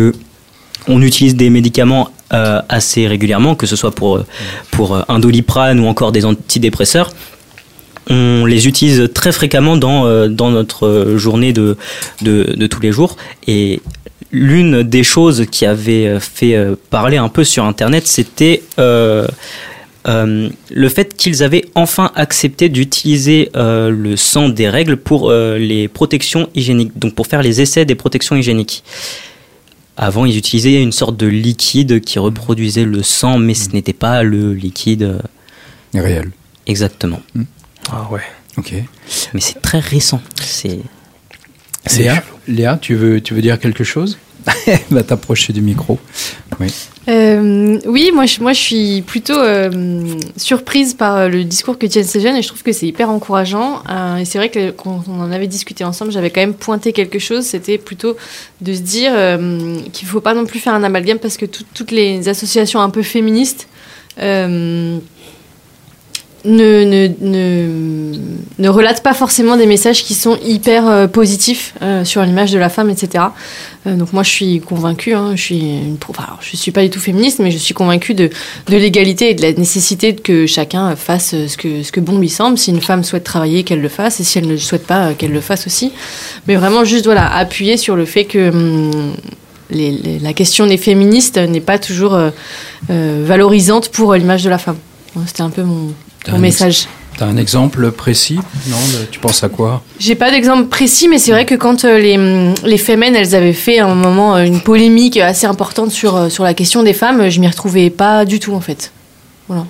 [SPEAKER 8] on utilise des médicaments euh, assez régulièrement, que ce soit pour, pour un Doliprane ou encore des antidépresseurs. On les utilise très fréquemment dans, euh, dans notre journée de, de, de tous les jours. Et l'une des choses qui avait fait parler un peu sur Internet, c'était euh, euh, le fait qu'ils avaient enfin accepté d'utiliser euh, le sang des règles pour euh, les protections hygiéniques, donc pour faire les essais des protections hygiéniques. Avant, ils utilisaient une sorte de liquide qui reproduisait le sang, mais ce n'était pas le liquide
[SPEAKER 3] réel.
[SPEAKER 8] Exactement.
[SPEAKER 3] Mmh.
[SPEAKER 4] Ah ouais.
[SPEAKER 3] Ok.
[SPEAKER 8] Mais c'est très récent. C'est.
[SPEAKER 3] Léa, Léa, tu veux, tu veux dire quelque chose? Va t'approcher du micro. Oui.
[SPEAKER 10] Euh, oui, moi je, moi je suis plutôt euh, surprise par le discours que tiennent ces jeunes et je trouve que c'est hyper encourageant. Euh, et c'est vrai que quand on en avait discuté ensemble, j'avais quand même pointé quelque chose. C'était plutôt de se dire euh, qu'il ne faut pas non plus faire un amalgame parce que tout, toutes les associations un peu féministes euh, ne, ne, ne, ne relatent pas forcément des messages qui sont hyper euh, positifs euh, sur l'image de la femme, et cetera. Euh, donc moi je suis convaincue, hein, je suis une pro- enfin, je suis pas du tout féministe, mais je suis convaincue de, de l'égalité et de la nécessité de que chacun fasse ce que, ce que bon lui semble. Si une femme souhaite travailler, qu'elle le fasse, et si elle ne le souhaite pas, qu'elle le fasse aussi. Mais vraiment juste voilà, appuyer sur le fait que hum, les, les, la question des féministes n'est pas toujours euh, euh, valorisante pour l'image de la femme. Bon, c'était un peu mon, mon message.
[SPEAKER 3] T'as un exemple précis? Non, tu penses à quoi?
[SPEAKER 10] J'ai pas d'exemple précis, mais c'est vrai que quand euh, les, les Femen, elles avaient fait à un moment euh, une polémique assez importante sur, euh, sur la question des femmes, je m'y retrouvais pas du tout en fait. Voilà.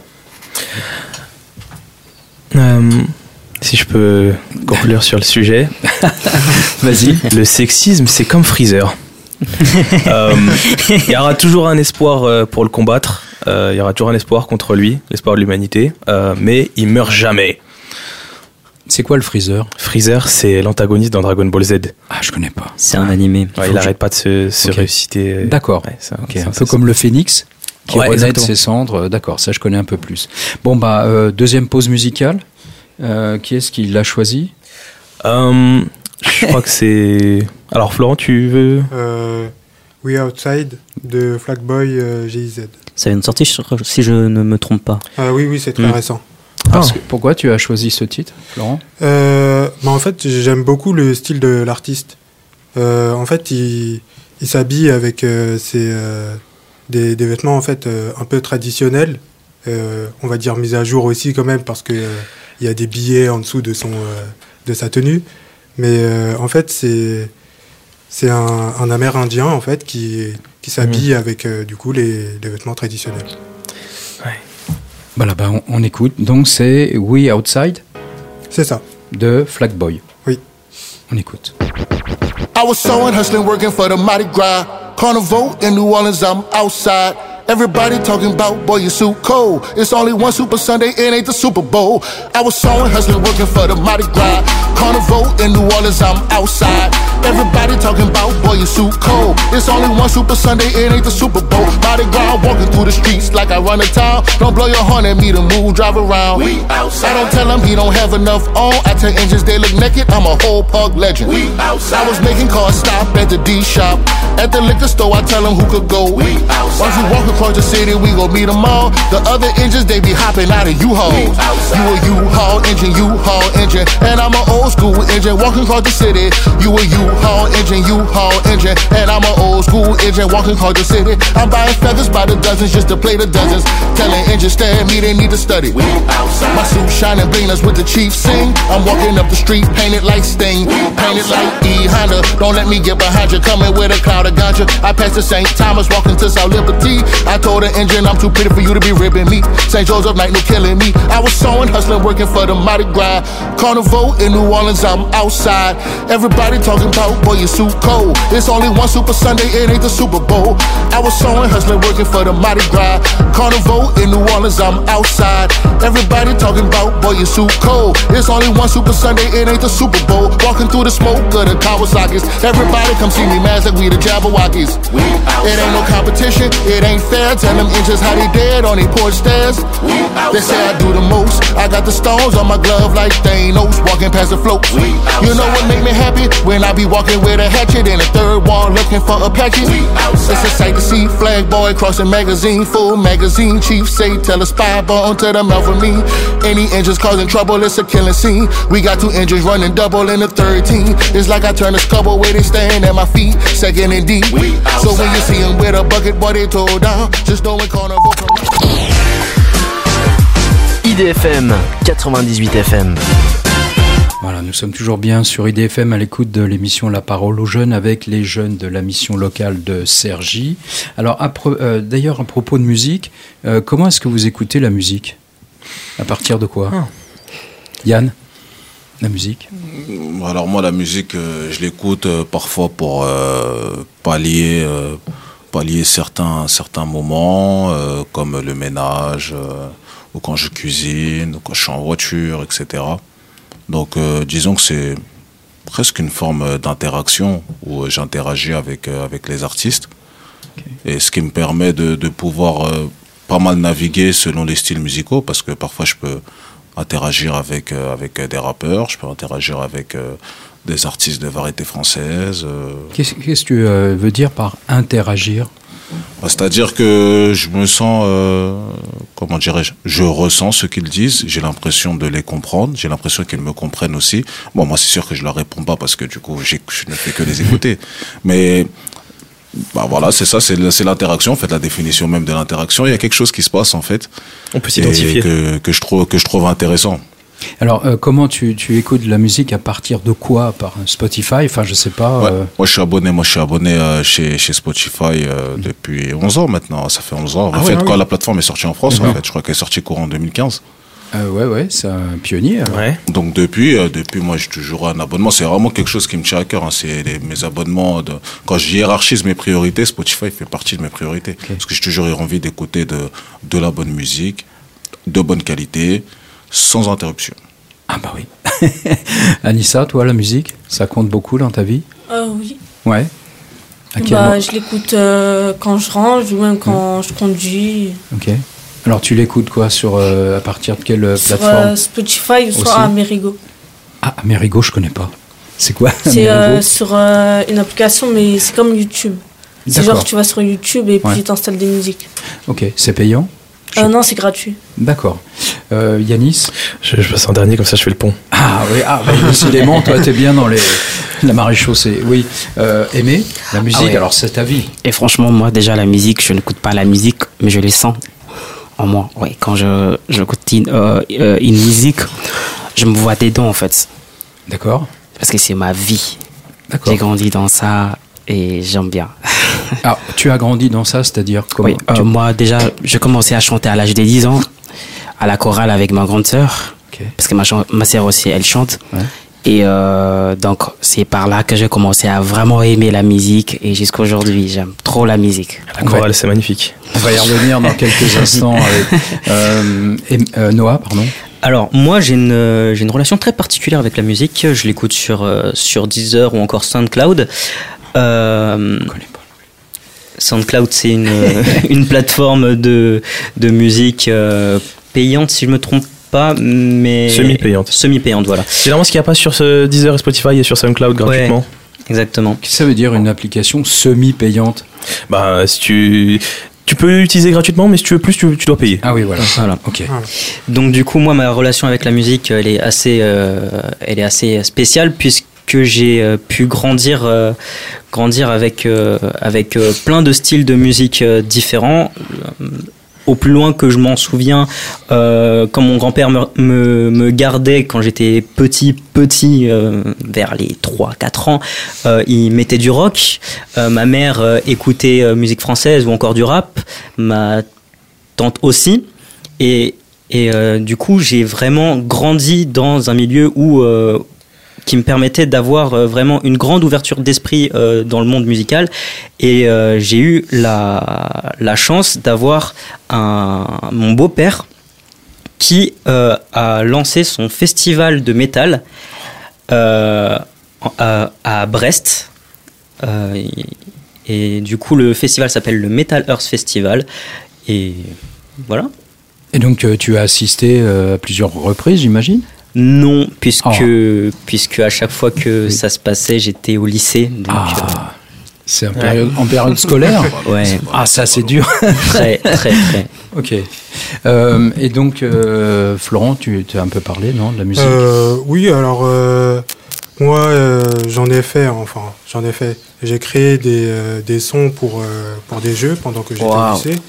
[SPEAKER 4] Euh, si je peux conclure sur le sujet.
[SPEAKER 3] Vas-y.
[SPEAKER 4] Le sexisme, c'est comme Freezer. euh, il y aura toujours un espoir euh, pour le combattre. Euh, il y aura toujours un espoir contre lui, l'espoir de l'humanité, euh, mais il meurt jamais.
[SPEAKER 3] C'est quoi le Freezer?
[SPEAKER 4] Freezer, c'est l'antagoniste dans Dragon Ball Z.
[SPEAKER 3] Ah, je connais pas.
[SPEAKER 8] C'est un animé.
[SPEAKER 4] Ouais, il arrête pas de se, se
[SPEAKER 3] okay.
[SPEAKER 4] ressusciter.
[SPEAKER 3] D'accord.
[SPEAKER 4] Ouais, ça,
[SPEAKER 3] okay.
[SPEAKER 4] ça,
[SPEAKER 3] un
[SPEAKER 4] ça,
[SPEAKER 3] peu
[SPEAKER 4] ça,
[SPEAKER 3] comme le Phénix. qui
[SPEAKER 4] Ouais,
[SPEAKER 3] renaît
[SPEAKER 4] exactement.
[SPEAKER 3] de ses cendres. D'accord, ça je connais un peu plus. Bon, bah, euh, deuxième pause musicale. Euh, qui est-ce qui l'a choisi?
[SPEAKER 4] Euh, je crois que c'est... Alors Florent, tu veux...
[SPEAKER 9] Euh, We Outside de Flackboy euh, G I Z.
[SPEAKER 8] Ça vient de sortir, si je ne me trompe pas.
[SPEAKER 9] Ah oui, oui, c'est très
[SPEAKER 8] Mm.
[SPEAKER 9] récent.
[SPEAKER 3] Parce que, pourquoi tu as choisi ce titre, Florent?
[SPEAKER 9] Euh, bah en fait, j'aime beaucoup le style de l'artiste. Euh, en fait, il, il s'habille avec euh, ses, euh, des, des vêtements en fait euh, un peu traditionnels. Euh, on va dire mis à jour aussi quand même parce que euh, il y a des billets en dessous de son euh, de sa tenue. Mais euh, en fait, c'est c'est un, un Amérindien en fait qui qui s'habille mmh. avec euh, du coup les, les vêtements traditionnels.
[SPEAKER 3] Ouais. Voilà, bah on, on écoute. Donc c'est We Outside.
[SPEAKER 9] C'est ça.
[SPEAKER 3] De Flackboy.
[SPEAKER 9] Oui.
[SPEAKER 3] On écoute.
[SPEAKER 13] I was sewing, hustling, working for the Mardi Gras Carnival in New Orleans. I'm outside. Everybody talking about, boy, you so cold. It's only one Super Sunday, it ain't the Super Bowl. I was sewing, hustling, working for the Mardi Gras Carnival in New Orleans. I'm outside. Everybody talking about, boy, you so cold. It's only one Super Sunday, it ain't the Super Bowl. Mardi Gras, walking through the streets like I run a town. Don't blow your horn at me to move, drive around. We outside. I don't tell him he don't have enough on. I tell engines they look naked, I'm a whole pug legend. We outside. I was making cars stop at the D shop. At the liquor store, I tell him who could go. We outside. Once we walk across the city, we gon' meet them all. The other engines, they be hopping out of U-Hauls. You a U-Haul engine, U-Haul engine. And I'm an old school engine, walking across the city. You a U-Haul engine, U-Haul engine. And I'm an old school engine, walking across the city. I'm buying feathers by the dozens just to play the dozens. Telling engines, stare at me, they need to study. My suit shining, blingers with the chief sing. I'm walking up the street, painted like Sting. Painted like E. Honda. Don't let me get behind you, coming with a cloud of ganja. I passed the Saint Thomas, walking to South Liberty. I told the engine I'm too pretty for you to be ribbing me. Saint Joseph night, no killing me. I was sewing, hustling, working for the Mardi Gras Carnival in New Orleans. I'm outside. Everybody talking about, boy, you so cold. It's only one Super Sunday, it ain't the Super Bowl. I was sewing, hustling, working for the Mardi Gras Carnival in New Orleans. I'm outside. Everybody talking about, boy, you so cold. It's only one Super Sunday, it ain't the Super Bowl. Walking through the smoke of the Kawasaki's. Everybody come see me, man, like we the Jabberwockies. It ain't no competition, it ain't fair. Tell them inches how they dead on they porch stairs. They say I do the most. I got the stones on my glove like Thanos, walking past the floats. You know what make me happy? When I be walking with a hatchet in the third wall looking for Apache. It's a sight to see, flag boy crossing magazine, full magazine. Chief say tell a spy bone to the mouth of me. Any engines causing trouble, it's a killing scene. We got two engines running double in the thirteen. It's like I turn a scubble where they stand at my feet, second and deep. So when you see them with a bucket, boy, they toe down. Just know when Carnival.
[SPEAKER 14] I D F M quatre-vingt-dix-huit F M.
[SPEAKER 3] Voilà, nous sommes toujours bien sur I D F M à l'écoute de l'émission La Parole aux Jeunes avec les jeunes de la mission locale de Cergy. Alors, à pro- euh, d'ailleurs, à propos de musique, euh, comment est-ce que vous écoutez la musique? À partir de quoi? ah. Yann, la musique?
[SPEAKER 6] Alors moi, la musique, euh, je l'écoute euh, parfois pour euh, pallier, euh, pallier certains, certains moments, euh, comme le ménage, euh, ou quand je cuisine, ou quand je suis en voiture, et cetera. Donc, euh, disons que c'est presque une forme d'interaction où j'interagis avec, euh, avec les artistes. Okay. Et ce qui me permet de, de pouvoir euh, pas mal naviguer selon les styles musicaux, parce que parfois je peux interagir avec, euh, avec des rappeurs, je peux interagir avec euh, des artistes de variété française. Euh.
[SPEAKER 3] Qu'est-ce, qu'est-ce que tu euh, veux dire par interagir?
[SPEAKER 6] Bah, c'est-à-dire que je me sens, euh, comment dirais-je, je ressens ce qu'ils disent, j'ai l'impression de les comprendre, j'ai l'impression qu'ils me comprennent aussi. Bon, moi c'est sûr que je leur réponds pas parce que du coup j'ai, je ne fais que les écouter. Mais bah voilà, c'est ça, c'est, c'est l'interaction, en fait, la définition même de l'interaction. Il y a quelque chose qui se passe en fait.
[SPEAKER 4] On peut s'identifier.
[SPEAKER 6] Que, que je trouve que je trouve intéressant.
[SPEAKER 3] Alors, euh, comment tu, tu écoutes la musique, à partir de quoi? Par Spotify? Enfin, je sais pas.
[SPEAKER 6] Ouais,
[SPEAKER 3] euh...
[SPEAKER 6] Moi, je suis abonné, moi, je suis abonné euh, chez, chez Spotify euh, mmh. depuis onze ans maintenant. Ça fait onze ans. Ah en ouais, fait, ah quand oui. la plateforme est sortie en France, mmh. en fait, je crois qu'elle est sortie courant deux mille quinze.
[SPEAKER 3] Euh, ouais, ouais, c'est un pionnier. Alors.
[SPEAKER 6] Ouais. Donc depuis, euh, depuis, moi, j'ai toujours un abonnement. C'est vraiment quelque chose qui me tient à cœur. Hein. C'est les, mes abonnements. De... Quand je hiérarchise mes priorités, Spotify fait partie de mes priorités. Okay. Parce que j'ai toujours eu envie d'écouter de, de la bonne musique, de bonne qualité, sans interruption.
[SPEAKER 3] Ah bah oui. Anissa, toi, la musique, ça compte beaucoup dans ta vie?
[SPEAKER 5] Euh, oui.
[SPEAKER 3] Ouais. À quel
[SPEAKER 5] Bah,
[SPEAKER 3] moment
[SPEAKER 5] je l'écoute euh, quand je range ou même quand je conduis.
[SPEAKER 3] Ok. Alors tu l'écoutes quoi sur euh, à partir de quelle
[SPEAKER 5] Sur
[SPEAKER 3] plateforme
[SPEAKER 5] euh, Spotify ou soit
[SPEAKER 3] Aussi
[SPEAKER 5] Amerigo.
[SPEAKER 3] Ah, Amerigo, je connais pas. C'est quoi
[SPEAKER 5] C'est
[SPEAKER 3] Amerigo
[SPEAKER 5] euh, sur euh, une application, mais c'est comme YouTube. C'est
[SPEAKER 3] D'accord.
[SPEAKER 5] genre tu vas sur YouTube et puis
[SPEAKER 3] Ouais.
[SPEAKER 5] tu installes des musiques.
[SPEAKER 3] Ok, c'est payant
[SPEAKER 5] Euh, non, c'est gratuit.
[SPEAKER 3] D'accord. Euh, Yanis
[SPEAKER 4] Je, je passe en dernier, comme ça je fais le pont.
[SPEAKER 3] Ah oui, ah, bah, décidément, toi t'es bien dans les, la maréchaussée. Oui. Euh, Aimé, la musique,
[SPEAKER 7] Ah ouais.
[SPEAKER 3] alors c'est ta vie.
[SPEAKER 7] Et franchement, moi, déjà, la musique, je n'écoute pas la musique, mais je les sens en moi. Ouais, quand je, je écoute une, euh, euh, une musique, je me vois dedans, en fait.
[SPEAKER 3] D'accord.
[SPEAKER 7] Parce que c'est ma vie.
[SPEAKER 3] D'accord.
[SPEAKER 7] J'ai grandi dans ça et j'aime bien.
[SPEAKER 3] Ah, tu as grandi dans ça, c'est-à-dire comment
[SPEAKER 7] Oui, euh,
[SPEAKER 3] tu-
[SPEAKER 7] moi, déjà, j'ai commencé à chanter à l'âge de dix ans, à la chorale avec ma grande sœur.
[SPEAKER 3] Ok.
[SPEAKER 7] Parce que ma, chan- ma sœur aussi, elle chante.
[SPEAKER 3] Ouais.
[SPEAKER 7] Et euh, donc, c'est par là que j'ai commencé à vraiment aimer la musique. Et jusqu'à aujourd'hui, j'aime trop la musique.
[SPEAKER 4] La chorale, c'est magnifique.
[SPEAKER 3] On va y revenir dans quelques instants avec euh, Em- euh, Noah, pardon.
[SPEAKER 8] Alors moi j'ai une, euh, j'ai une relation très particulière avec la musique. Je l'écoute sur, euh, sur Deezer ou encore SoundCloud. Euh, SoundCloud c'est une, euh, une plateforme de, de musique euh, payante si je me trompe pas, mais
[SPEAKER 4] Semi-payante.
[SPEAKER 8] Semi-payante, voilà.
[SPEAKER 4] Généralement, ce qu'il n'y a pas sur ce Deezer et Spotify et sur SoundCloud gratuitement.
[SPEAKER 8] Ouais, exactement.
[SPEAKER 3] Qu'est-ce que ça veut dire une application semi-payante?
[SPEAKER 4] Bah, si tu, tu peux l'utiliser gratuitement, mais si tu veux plus, tu, tu dois payer.
[SPEAKER 3] Ah oui, voilà.
[SPEAKER 8] Voilà.
[SPEAKER 3] Ok.
[SPEAKER 8] Donc du coup, moi, ma relation avec la musique, elle est assez, euh, elle est assez spéciale puisque j'ai euh, pu grandir, euh, grandir avec, euh, avec euh, plein de styles de musique euh, différents. Au plus loin que je m'en souviens, euh, quand mon grand-père me, me, me gardait quand j'étais petit, petit, euh, vers les trois quatre ans, euh, il mettait du rock. Euh, ma mère euh, écoutait euh, musique française ou encore du rap. Ma tante aussi. Et, et euh, du coup, j'ai vraiment grandi dans un milieu où... Euh, qui me permettait d'avoir euh, vraiment une grande ouverture d'esprit euh, dans le monde musical. Et euh, j'ai eu la, la chance d'avoir un, mon beau-père qui euh, a lancé son festival de métal euh, à, à Brest. Euh, et, et du coup, le festival s'appelle le Metal Earth Festival. Et voilà.
[SPEAKER 3] Et donc, euh, tu as assisté euh, à plusieurs reprises, j'imagine?
[SPEAKER 8] Non, puisque,
[SPEAKER 3] Oh.
[SPEAKER 8] puisque à chaque fois que ça se passait, j'étais au lycée. Donc,
[SPEAKER 3] Ah,
[SPEAKER 8] euh,
[SPEAKER 3] c'est en période, en période scolaire?
[SPEAKER 8] Ouais.
[SPEAKER 3] Ah, ça, c'est dur.
[SPEAKER 8] Très, très, très.
[SPEAKER 3] Ok. Euh, et donc, euh, Florent, tu as un peu parlé, non, de la musique?
[SPEAKER 9] Euh, oui, alors euh, moi euh, j'en ai fait, enfin j'en ai fait. J'ai créé des, euh, des sons pour, euh, pour des jeux pendant que j'étais
[SPEAKER 3] Wow.
[SPEAKER 9] au lycée.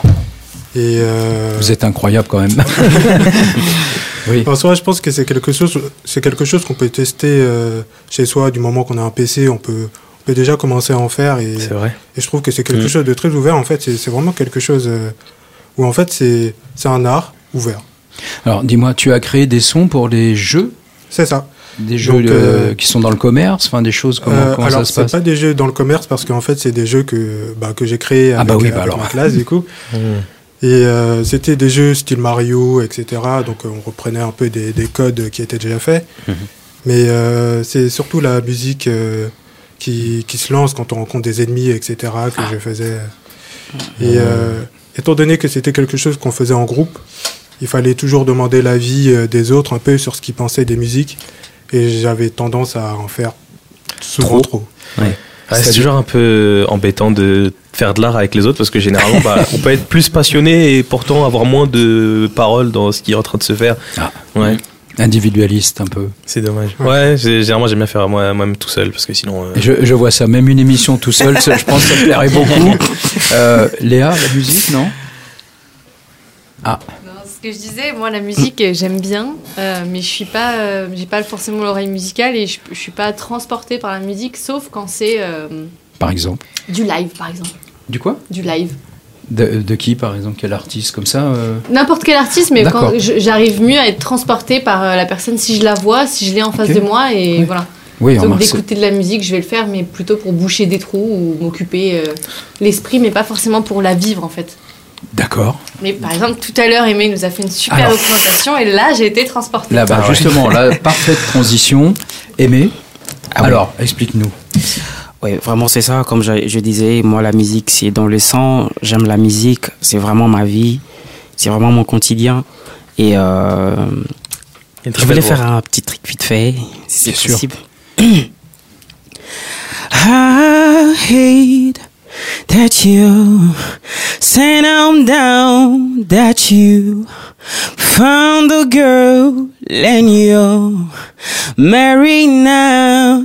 [SPEAKER 9] Et euh,
[SPEAKER 3] Vous êtes incroyable quand même. Oui.
[SPEAKER 9] en soi, je pense que c'est quelque chose, c'est quelque chose qu'on peut tester euh, chez soi du moment qu'on a un P C. On peut, on peut déjà commencer à en faire. Et,
[SPEAKER 4] C'est vrai.
[SPEAKER 9] et je trouve que c'est quelque
[SPEAKER 4] Mm.
[SPEAKER 9] chose de très ouvert. En fait, c'est c'est vraiment quelque chose euh, où en fait c'est c'est un art ouvert.
[SPEAKER 3] Alors, dis-moi, tu as créé des sons pour des jeux?
[SPEAKER 9] C'est ça.
[SPEAKER 3] Des jeux
[SPEAKER 9] Donc,
[SPEAKER 3] euh,
[SPEAKER 9] euh,
[SPEAKER 3] qui sont dans le commerce, enfin des choses, comment,
[SPEAKER 9] Euh,
[SPEAKER 3] comment
[SPEAKER 9] alors,
[SPEAKER 3] ça se
[SPEAKER 9] c'est
[SPEAKER 3] passe?
[SPEAKER 9] pas des jeux dans le commerce parce qu'en fait, c'est des jeux que, bah, que j'ai créés
[SPEAKER 3] Ah
[SPEAKER 9] avec,
[SPEAKER 3] bah oui,
[SPEAKER 9] euh,
[SPEAKER 3] bah
[SPEAKER 9] avec
[SPEAKER 3] alors.
[SPEAKER 9] ma classe, du coup. Et euh, c'était des jeux style Mario, et cetera. Donc, euh, on reprenait un peu des, des codes qui étaient déjà faits.
[SPEAKER 8] Mhm.
[SPEAKER 9] Mais euh, c'est surtout la musique euh, qui, qui se lance quand on rencontre des ennemis, et cetera, que je faisais. Et euh, étant donné que c'était quelque chose qu'on faisait en groupe, il fallait toujours demander l'avis euh, des autres un peu sur ce qu'ils pensaient des musiques. Et j'avais tendance à en faire souvent trop.
[SPEAKER 8] Ouais.
[SPEAKER 4] Ouais, c'est toujours un peu embêtant de faire de l'art avec les autres parce que généralement bah, on peut être plus passionné et pourtant avoir moins de paroles dans ce qui est en train de se faire.
[SPEAKER 3] Ah.
[SPEAKER 4] Ouais.
[SPEAKER 3] Individualiste un peu.
[SPEAKER 4] C'est dommage. Ouais, j'ai- généralement j'aime bien faire moi- moi-même tout seul parce que sinon. euh,
[SPEAKER 3] Et Je, je vois ça, même une émission tout seul, ça, je pense que ça te plairait beaucoup. Euh, Léa, la musique, non? Ah,
[SPEAKER 10] Non, ce que je disais, moi la musique euh, j'aime bien, euh, mais je suis pas, euh, j'ai pas forcément l'oreille musicale et je, je suis pas transportée par la musique, sauf quand c'est euh,
[SPEAKER 3] par exemple.
[SPEAKER 10] du live par exemple,
[SPEAKER 3] Du quoi?
[SPEAKER 10] du live.
[SPEAKER 3] De, de qui, par exemple? Quel artiste comme ça euh
[SPEAKER 10] N'importe quel artiste, mais
[SPEAKER 3] D'accord.
[SPEAKER 10] quand je- j'arrive mieux à être transportée par euh, la personne si je la vois, si je l'ai en face
[SPEAKER 3] Ok.
[SPEAKER 10] de moi et
[SPEAKER 3] Oui.
[SPEAKER 10] voilà.
[SPEAKER 3] Oui,
[SPEAKER 10] Donc
[SPEAKER 3] remarque,
[SPEAKER 10] d'écouter de la musique, je vais le faire, mais plutôt pour boucher des trous ou m'occuper euh, l'esprit, mais pas forcément pour la vivre en fait.
[SPEAKER 3] D'accord.
[SPEAKER 10] Mais par exemple, tout à l'heure, Aimé nous a fait une super
[SPEAKER 3] Alors.
[SPEAKER 10] représentation et là, j'ai été transportée.
[SPEAKER 3] Là, bah,
[SPEAKER 4] Ah ouais.
[SPEAKER 3] justement, la parfaite transition. Aimé,
[SPEAKER 7] Ah ouais.
[SPEAKER 3] alors, explique-nous.
[SPEAKER 7] Oui, vraiment c'est ça. Comme je, je disais, moi la musique c'est dans le sang. J'aime la musique, c'est vraiment ma vie, c'est vraiment mon quotidien. Et euh, je voulais faire un petit truc vite fait, si c'est possible. I hate that you say I'm down, that you found a girl and you're married now.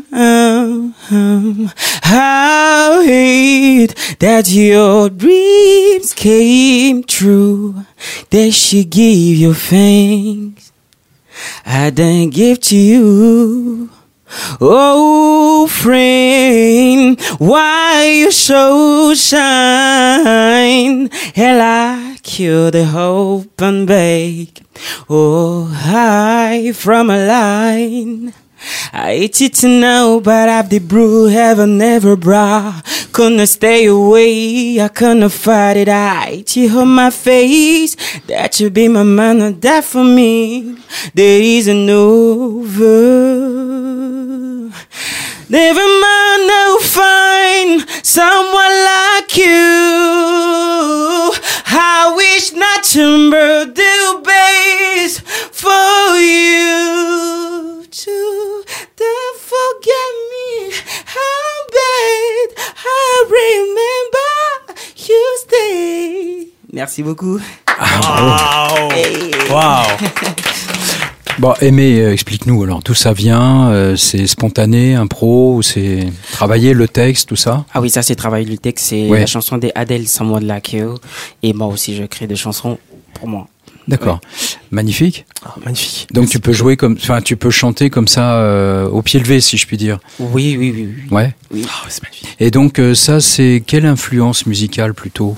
[SPEAKER 7] I hate that your dreams came true, that she gave you things I didn't give to you. Oh, friend, why you so shine? Hell, I kill the hope and beg. Oh, high from a line. I hate it to know, but I've the brew heaven never brought. Couldn't stay away, I couldn't fight it. I hate you on my face, that you be my man or die for me. There isn't over. Never mind, I'll find someone like you. I wish November do best for you too. Don't forget me, how bad I remember you stay. Merci beaucoup.
[SPEAKER 3] Ah,
[SPEAKER 7] hey.
[SPEAKER 3] Wow. Bon, Aimé, euh, explique-nous alors, d'où ça vient, euh, c'est spontané, impro, ou c'est travailler le texte, tout ça?
[SPEAKER 7] Ah oui, ça c'est travailler le texte, c'est
[SPEAKER 3] ouais.
[SPEAKER 7] La chanson des Adele, Someone Like You, et moi aussi je crée des chansons pour moi.
[SPEAKER 3] D'accord, ouais. Magnifique.
[SPEAKER 4] Ah, magnifique.
[SPEAKER 3] Donc tu peux jouer comme, enfin tu peux chanter comme ça euh, au pied levé, si je puis dire.
[SPEAKER 7] Oui, oui, oui. oui.
[SPEAKER 3] Ouais.
[SPEAKER 7] Oui.
[SPEAKER 4] Oh, c'est magnifique.
[SPEAKER 3] Et donc euh, ça, c'est quelle influence musicale plutôt?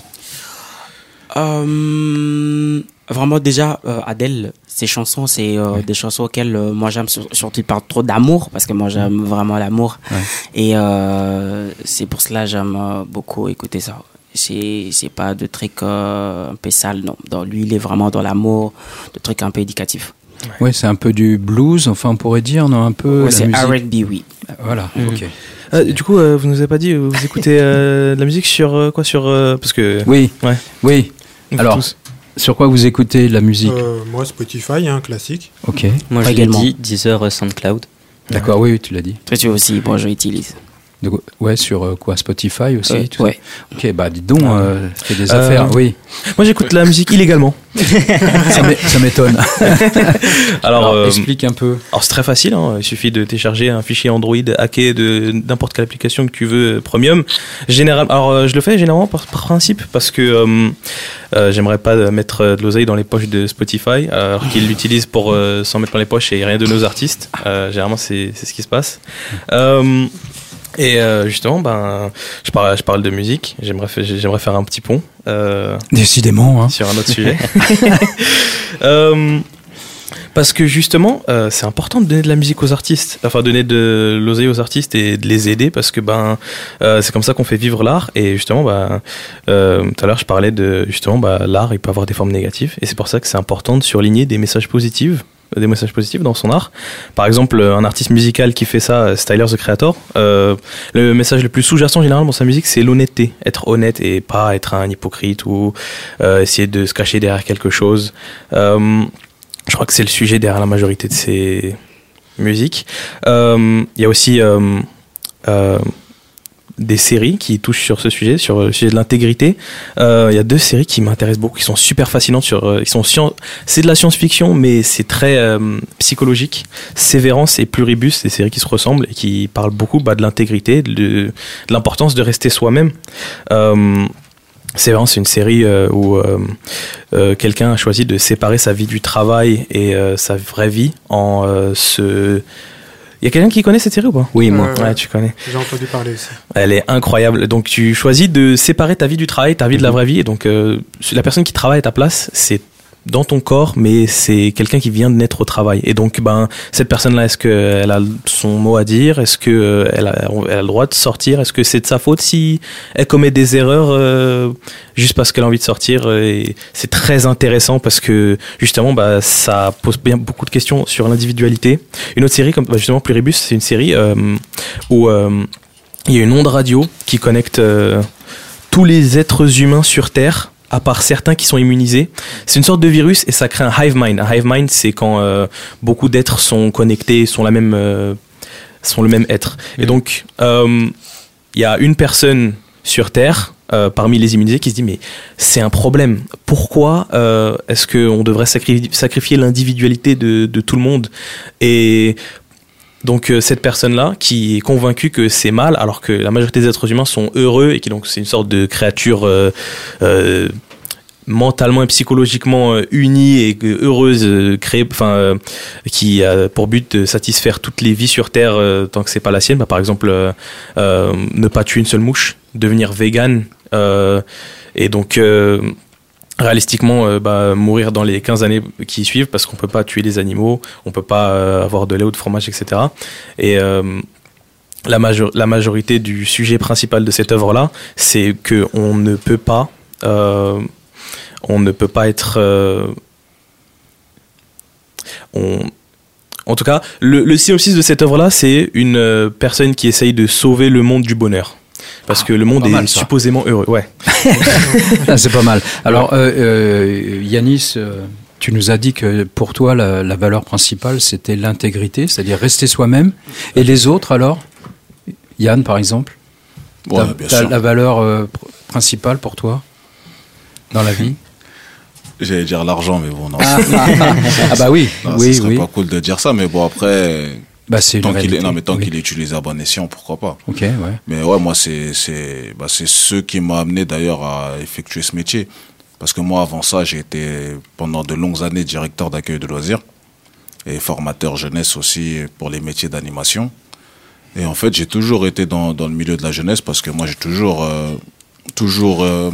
[SPEAKER 7] Euh, vraiment déjà euh, Adele, ses chansons c'est euh, ouais. des chansons auxquelles euh, moi j'aime, surtout il parle trop d'amour parce que moi j'aime vraiment l'amour ouais. et euh, c'est pour cela j'aime euh, beaucoup écouter ça. C'est c'est pas de trucs euh, un peu sales, non. Dans lui il est vraiment dans l'amour, de trucs un peu éducatifs.
[SPEAKER 3] Ouais, ouais, c'est un peu du blues, enfin on pourrait dire, non, un peu.
[SPEAKER 7] Ouais, c'est R and B, oui.
[SPEAKER 3] Voilà, mmh. ok.
[SPEAKER 4] Euh, du coup, euh, vous nous avez pas dit, vous écoutez euh, de la musique sur euh, quoi, sur euh, parce que.
[SPEAKER 3] Oui.
[SPEAKER 4] Ouais.
[SPEAKER 3] Oui.
[SPEAKER 4] Vous
[SPEAKER 3] Alors,
[SPEAKER 4] tous.
[SPEAKER 3] Sur quoi vous écoutez de la musique?
[SPEAKER 9] euh, Moi, Spotify, hein, classique.
[SPEAKER 3] Ok.
[SPEAKER 8] Moi, je l'ai dit, Deezer, SoundCloud.
[SPEAKER 3] D'accord, oui, oui, tu l'as dit.
[SPEAKER 7] Toi, tu aussi, moi, je l'utilise.
[SPEAKER 3] De, ouais, sur euh, quoi, Spotify aussi,
[SPEAKER 7] ouais,
[SPEAKER 3] tout
[SPEAKER 7] ouais.
[SPEAKER 3] ça. Ok, bah dis donc, euh, fais des
[SPEAKER 4] euh,
[SPEAKER 3] affaires, oui.
[SPEAKER 4] Moi j'écoute la musique illégalement.
[SPEAKER 3] Ça m'étonne.
[SPEAKER 4] Alors,
[SPEAKER 3] alors
[SPEAKER 4] euh,
[SPEAKER 3] explique un peu.
[SPEAKER 4] Alors c'est très facile, hein. Il suffit de télécharger un fichier Android hacké de n'importe quelle application que tu veux, premium. Général, alors euh, je le fais généralement par, par principe parce que euh, euh, j'aimerais pas mettre de l'oseille dans les poches de Spotify, alors qu'ils l'utilisent pour euh, s'en mettre dans les poches et rien de nos artistes. Euh, généralement c'est c'est ce qui se passe. Euh, Et euh, justement, ben, je parle, je parle de musique. J'aimerais, j'aimerais faire un petit pont. Euh,
[SPEAKER 3] Décidément, hein.
[SPEAKER 4] Sur un autre sujet. euh, parce que justement, euh, c'est important de donner de la musique aux artistes. Enfin, donner de l'oseille aux artistes et de les aider parce que ben, euh, c'est comme ça qu'on fait vivre l'art. Et justement, ben, euh, tout à l'heure, je parlais de justement, ben, l'art, il peut avoir des formes négatives. Et c'est pour ça que c'est important de surligner des messages positifs. des messages positifs dans son art. Par exemple, un artiste musical qui fait ça, Tyler the Creator, euh, le message le plus sous-jacent généralement dans sa musique, c'est l'honnêteté. Être honnête et pas être un hypocrite ou euh, essayer de se cacher derrière quelque chose. Euh, je crois que c'est le sujet derrière la majorité de ses musiques. Euh, il y a aussi euh, euh, des séries qui touchent sur ce sujet, sur le sujet de l'intégrité. Euh, il y a deux séries qui m'intéressent beaucoup, qui sont super fascinantes. Sur, euh, ils sont science, c'est de la science-fiction, mais c'est très euh, psychologique. Sévérance et Pluribus, des séries qui se ressemblent et qui parlent beaucoup bah, de l'intégrité, de, de l'importance de rester soi-même. Euh, Sévérance, c'est une série euh, où euh, euh, quelqu'un a choisi de séparer sa vie du travail et euh, sa vraie vie en euh, se... Il y a quelqu'un qui connaît cette série ou pas?
[SPEAKER 3] Oui, moi.
[SPEAKER 9] Euh,
[SPEAKER 4] ouais, tu connais.
[SPEAKER 9] J'ai entendu parler aussi.
[SPEAKER 4] Elle est incroyable. Donc, tu choisis de séparer ta vie du travail, ta vie de la vraie vie. Et donc, euh, la personne qui travaille à ta place, c'est dans ton corps, mais c'est quelqu'un qui vient de naître au travail. Et donc, ben, cette personne-là, est-ce qu'elle a son mot à dire? Est-ce qu'elle a, elle a le droit de sortir? Est-ce que c'est de sa faute si elle commet des erreurs euh, juste parce qu'elle a envie de sortir? Et c'est très intéressant parce que, justement, bah, ça pose bien beaucoup de questions sur l'individualité. Une autre série, comme bah, justement Pluribus, c'est une série euh, où... Euh, il y a une onde radio qui connecte euh, tous les êtres humains sur Terre, à part certains qui sont immunisés. C'est une sorte de virus et ça crée un hive mind. Un hive mind, c'est quand euh, beaucoup d'êtres sont connectés, sont la même, euh, sont le même être. Mmh. Et donc, il euh, y a une personne sur Terre, euh, parmi les immunisés, qui se dit mais c'est un problème. Pourquoi euh, est-ce qu'on devrait sacri- sacrifier l'individualité de, de tout le monde? Et donc euh, cette personne-là qui est convaincue que c'est mal, alors que la majorité des êtres humains sont heureux et qui donc c'est une sorte de créature euh, euh, mentalement et psychologiquement euh, unie et heureuse, euh, créée, enfin euh, qui a pour but de satisfaire toutes les vies sur Terre euh, tant que c'est pas la sienne. Bah, par exemple, euh, euh, ne pas tuer une seule mouche, devenir vegan euh, et donc euh, réalistiquement euh, bah, mourir dans les quinze années qui suivent parce qu'on peut pas tuer les animaux, on peut pas euh, avoir de lait ou de fromage, et cetera. Et euh, la, major- la majorité du sujet principal de cette œuvre-là, c'est que on ne peut pas, euh, on ne peut pas être, euh, on, en tout cas, le, le synopsis de cette œuvre-là, c'est une euh, personne qui essaye de sauver le monde du bonheur. Parce que le monde est mal, supposément heureux. Ouais.
[SPEAKER 3] Ah, c'est pas mal. Alors, euh, euh, Yanis, euh, tu nous as dit que pour toi, la, la valeur principale, c'était l'intégrité, c'est-à-dire rester soi-même. Et les autres, alors Yann, par exemple,
[SPEAKER 6] ouais,
[SPEAKER 3] t'as,
[SPEAKER 6] bien
[SPEAKER 3] t'as
[SPEAKER 6] sûr.
[SPEAKER 3] la valeur euh, pr- principale pour toi dans la vie?
[SPEAKER 6] J'allais dire l'argent, mais bon, non.
[SPEAKER 3] Ah, ah bah oui,
[SPEAKER 6] non,
[SPEAKER 3] oui,
[SPEAKER 6] ce serait
[SPEAKER 3] oui.
[SPEAKER 6] pas cool de dire ça, mais bon, après...
[SPEAKER 3] Bah, c'est
[SPEAKER 6] tant
[SPEAKER 3] une
[SPEAKER 6] qu'il est,
[SPEAKER 3] réalité.
[SPEAKER 6] non, mais tant
[SPEAKER 3] Oui.
[SPEAKER 6] qu'il est utilisé à bon escient, pourquoi pas.
[SPEAKER 3] Ok, ouais.
[SPEAKER 6] Mais ouais, moi, c'est, c'est, bah, c'est ce qui m'a amené d'ailleurs à effectuer ce métier. Parce que moi, avant ça, j'ai été pendant de longues années directeur d'accueil de loisirs et formateur jeunesse aussi pour les métiers d'animation. Et en fait, j'ai toujours été dans, dans le milieu de la jeunesse parce que moi, j'ai toujours, euh, toujours euh,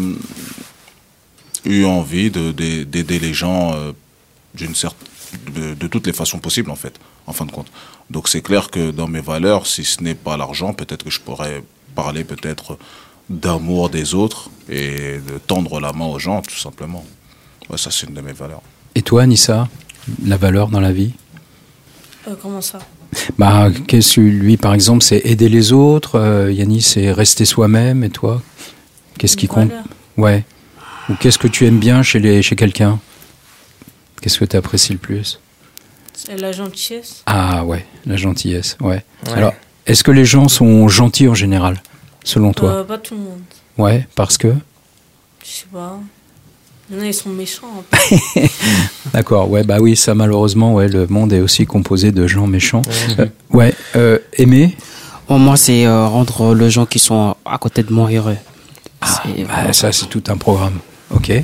[SPEAKER 6] eu envie de, de, d'aider les gens euh, d'une certaine, de, de toutes les façons possibles, en fait, en fin de compte. Donc c'est clair que dans mes valeurs, si ce n'est pas l'argent, peut-être que je pourrais parler peut-être d'amour des autres et de tendre la main aux gens, tout simplement. Ouais, ça, c'est une de mes valeurs.
[SPEAKER 3] Et toi, Nissa, la valeur dans la vie?
[SPEAKER 5] Euh, comment ça?
[SPEAKER 3] Bah, qu'est-ce que lui, par exemple, c'est aider les autres. Euh, Yannis, c'est rester soi-même. Et toi, qu'est-ce qui compte?
[SPEAKER 5] Valeur.
[SPEAKER 3] Ouais. Ou qu'est-ce que tu aimes bien chez les chez quelqu'un? Qu'est-ce que tu apprécies le plus?
[SPEAKER 5] C'est la gentillesse.
[SPEAKER 3] Ah ouais, la gentillesse. Ouais.
[SPEAKER 4] Ouais.
[SPEAKER 3] Alors, est-ce que les gens sont gentils en général, selon toi?
[SPEAKER 5] Euh, pas tout le monde.
[SPEAKER 3] Ouais, parce que.
[SPEAKER 5] Je sais pas. Il y en a, ils sont méchants. Un peu.
[SPEAKER 3] D'accord. Ouais, bah oui, ça malheureusement, ouais, le monde est aussi composé de gens méchants.
[SPEAKER 7] Mhm.
[SPEAKER 3] Euh, ouais. Euh, aimer.
[SPEAKER 7] Bon, moi, c'est euh, rendre les gens qui sont à côté de moi heureux.
[SPEAKER 3] Ah,
[SPEAKER 7] C'est-
[SPEAKER 3] bah, ça, c'est tout un programme. Ok.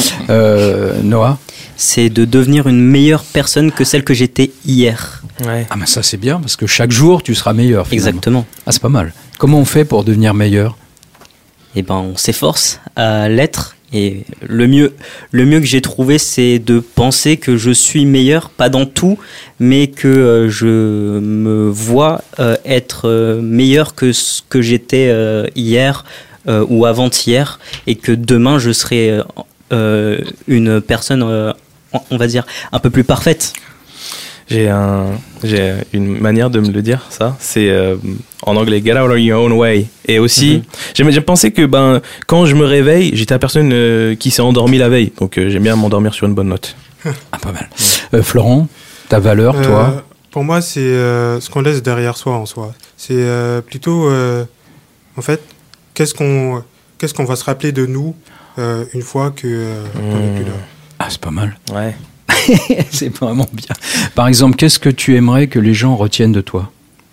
[SPEAKER 3] Euh, Noah.
[SPEAKER 8] C'est de devenir une meilleure personne que celle que j'étais hier.
[SPEAKER 4] Ouais.
[SPEAKER 3] Ah, mais ça, c'est bien parce que chaque jour, tu seras meilleur. Finalement.
[SPEAKER 8] Exactement.
[SPEAKER 3] Ah, c'est pas mal. Comment on fait pour devenir meilleur?
[SPEAKER 8] Eh ben, on s'efforce à l'être. Et le mieux, le mieux que j'ai trouvé, c'est de penser que je suis meilleur, pas dans tout, mais que euh, je me vois euh, être euh, meilleur que ce que j'étais euh, hier euh, ou avant-hier, et que demain, je serai euh, euh, une personne, euh, on va dire, un peu plus parfaite.
[SPEAKER 4] J'ai, un, j'ai une manière de me le dire, ça. C'est euh, en anglais, get out of your own way. Et aussi, mm-hmm. j'aime, j'aime penser que ben, quand je me réveille, j'étais la personne euh, qui s'est endormie la veille. Donc euh, j'aime bien m'endormir sur une bonne note.
[SPEAKER 3] Ah, pas mal. Euh, Florent, ta valeur,
[SPEAKER 9] Euh,
[SPEAKER 3] toi?
[SPEAKER 9] Pour moi, c'est euh, ce qu'on laisse derrière soi en soi. C'est euh, plutôt, euh, en fait, qu'est-ce qu'on, qu'est-ce qu'on va se rappeler de nous euh, une fois que euh, qu'on n'est plus là.
[SPEAKER 3] Ah, c'est pas mal.
[SPEAKER 4] Ouais.
[SPEAKER 3] C'est vraiment bien. Par exemple, qu'est-ce que tu aimerais que les gens retiennent de toi?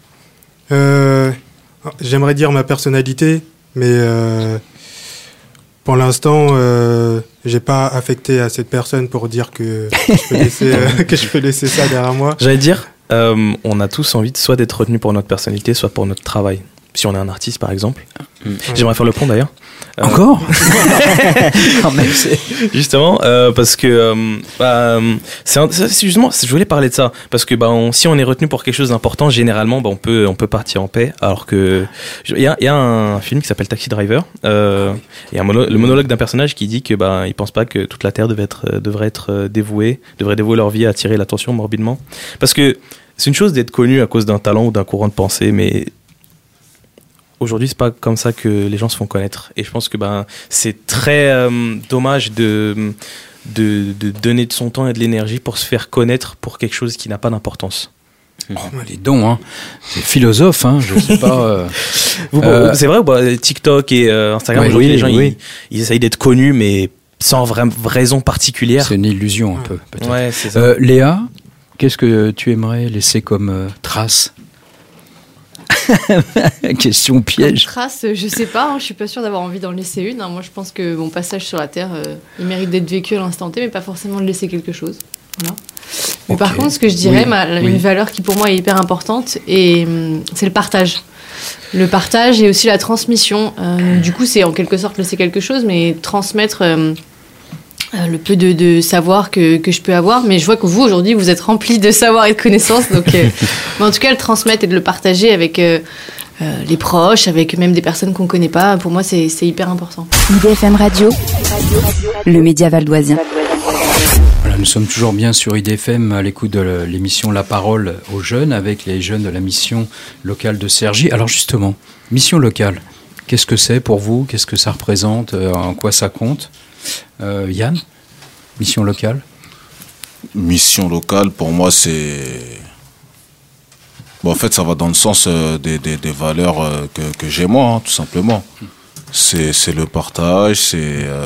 [SPEAKER 9] Euh, J'aimerais dire ma personnalité, mais euh, pour l'instant, euh, j'ai pas affecté à cette personne pour dire que, que, je, peux laisser, euh, que je peux laisser ça derrière moi.
[SPEAKER 4] J'allais dire, euh, on a tous envie de, soit d'être retenu pour notre personnalité, soit pour notre travail. Si on est un artiste, par exemple. Mmh. J'aimerais faire le pont, d'ailleurs. Euh,
[SPEAKER 3] Encore Quand même, c'est...
[SPEAKER 4] Justement, euh, parce que euh, bah, c'est, un, c'est justement, je voulais parler de ça, parce que bah, on, si on est retenu pour quelque chose d'important, généralement, bah, on peut, on peut partir en paix. Alors que il y a, y a un film qui s'appelle Taxi Driver. Euh, il y a un mono, le monologue d'un personnage qui dit que bah, il pense pas que toute la terre devait être, devrait être dévouée, devrait dévouer leur vie à attirer l'attention morbidement, parce que c'est une chose d'être connu à cause d'un talent ou d'un courant de pensée, mais aujourd'hui, c'est pas comme ça que les gens se font connaître. Et je pense que ben, c'est très euh, dommage de, de, de donner de son temps et de l'énergie pour se faire connaître pour quelque chose qui n'a pas d'importance.
[SPEAKER 3] Oh, les dons, hein. C'est philosophe, hein. Je sais pas. Euh...
[SPEAKER 4] Vous, euh... C'est vrai ou pas, TikTok et euh, Instagram,
[SPEAKER 3] ouais,
[SPEAKER 4] aujourd'hui,
[SPEAKER 3] oui,
[SPEAKER 4] les gens,
[SPEAKER 3] oui.
[SPEAKER 4] ils, ils essayent d'être connus, mais sans vraie raison particulière.
[SPEAKER 3] C'est une illusion, un peu, peut-être.
[SPEAKER 4] Ouais, c'est ça.
[SPEAKER 3] Euh, Léa, qu'est-ce que tu aimerais laisser comme euh, trace? Question piège.
[SPEAKER 10] Comme trace, je sais pas, hein, je suis pas sûre d'avoir envie d'en laisser une. Hein. Moi, je pense que mon passage sur la Terre, euh, il mérite d'être vécu à l'instant T, mais pas forcément de laisser quelque chose. Voilà. Mais okay. Par contre, ce que je dirais, oui, ma, oui. une valeur qui pour moi est hyper importante, et hum, c'est le partage. Le partage et aussi la transmission. Euh, du coup, c'est en quelque sorte laisser quelque chose, mais transmettre euh, euh, le peu de, de savoir que, que je peux avoir. Mais je vois que vous, aujourd'hui, vous êtes remplis de savoir et de connaissances. Donc, euh, mais en tout cas, le transmettre et de le partager avec euh, euh, les proches, avec même des personnes qu'on ne connaît pas, pour moi, c'est, c'est hyper important.
[SPEAKER 1] I D F M Radio, le média valdoisien.
[SPEAKER 3] Voilà, nous sommes toujours bien sur I D F M à l'écoute de l'émission La Parole aux jeunes avec les jeunes de la mission locale de Cergy. Alors justement, mission locale, qu'est-ce que c'est pour vous? Qu'est-ce que ça représente? En quoi ça compte? euh, Yann, mission locale?
[SPEAKER 6] Mission locale, pour moi, c'est... Bon, en fait, ça va dans le sens euh, des, des, des valeurs euh, que, que j'ai moi, hein, tout simplement. C'est, c'est le partage, c'est... Euh,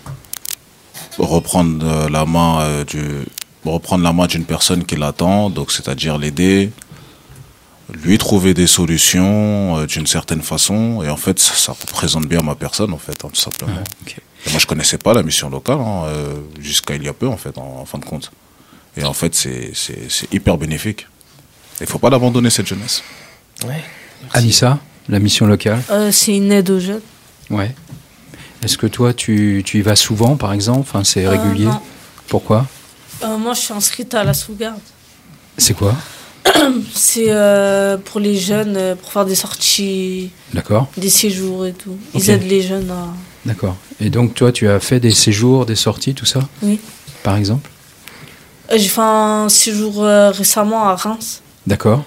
[SPEAKER 6] reprendre la main euh, du reprendre la main d'une personne qui l'attend, donc c'est-à-dire l'aider, lui trouver des solutions euh, d'une certaine façon, et en fait ça, ça représente bien ma personne en fait, hein, tout simplement.
[SPEAKER 3] Ah, okay.
[SPEAKER 6] Et moi je connaissais pas la mission locale hein, euh, jusqu'à il y a peu en fait, en, en fin de compte. Et en fait c'est c'est, c'est hyper bénéfique. Il faut pas l'abandonner cette jeunesse.
[SPEAKER 3] Ouais. Anissa, la mission locale.
[SPEAKER 5] Euh, c'est une aide aux jeunes.
[SPEAKER 3] Ouais. Est-ce que toi, tu, tu y vas souvent, par exemple? Enfin, c'est régulier?
[SPEAKER 5] euh, Non.
[SPEAKER 3] Pourquoi?
[SPEAKER 5] euh, Moi, je suis inscrite à la sauvegarde.
[SPEAKER 3] C'est quoi?
[SPEAKER 5] C'est euh, pour les jeunes, pour faire des sorties. D'accord. Des séjours et tout. Ils okay. aident les jeunes à...
[SPEAKER 3] D'accord. Et donc, toi, tu as fait des séjours, des sorties, tout ça?
[SPEAKER 5] Oui.
[SPEAKER 3] Par exemple?
[SPEAKER 5] euh, J'ai fait un séjour euh, récemment à Reims.
[SPEAKER 3] D'accord.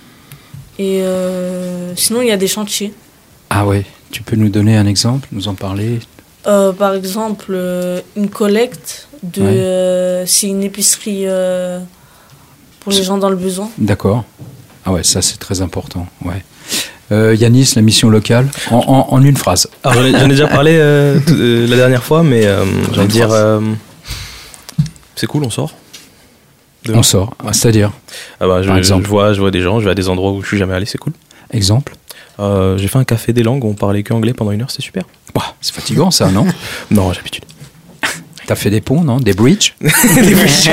[SPEAKER 5] Et euh, sinon, il y a des chantiers.
[SPEAKER 3] Ah ouais. Tu peux nous donner un exemple, nous en parler?
[SPEAKER 5] euh, Par exemple, euh, une collecte, de, ouais. euh, c'est une épicerie euh, pour les gens dans le besoin.
[SPEAKER 3] D'accord. Ah ouais, ça c'est très important. Ouais. Euh, Yanis, la mission locale, en, en, en une phrase.
[SPEAKER 4] Alors, j'en ai, j'en ai déjà parlé euh, t- euh, la dernière fois, mais euh, j'ai envie de dire, euh, c'est cool, on sort.
[SPEAKER 3] Demain. On sort, ah, c'est-à-dire
[SPEAKER 4] ah bah, je, je, vois, je vois des gens, je vais à des endroits où je suis jamais allé, c'est cool.
[SPEAKER 3] Exemple?
[SPEAKER 4] Euh, j'ai fait un café des langues où on parlait que anglais pendant une heure, c'est super.
[SPEAKER 3] Bah, c'est fatigant ça, non?
[SPEAKER 4] Non, j'ai l'habitude.
[SPEAKER 3] T'as fait des ponts, non? Des bridges? Des bridges.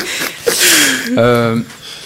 [SPEAKER 7] euh...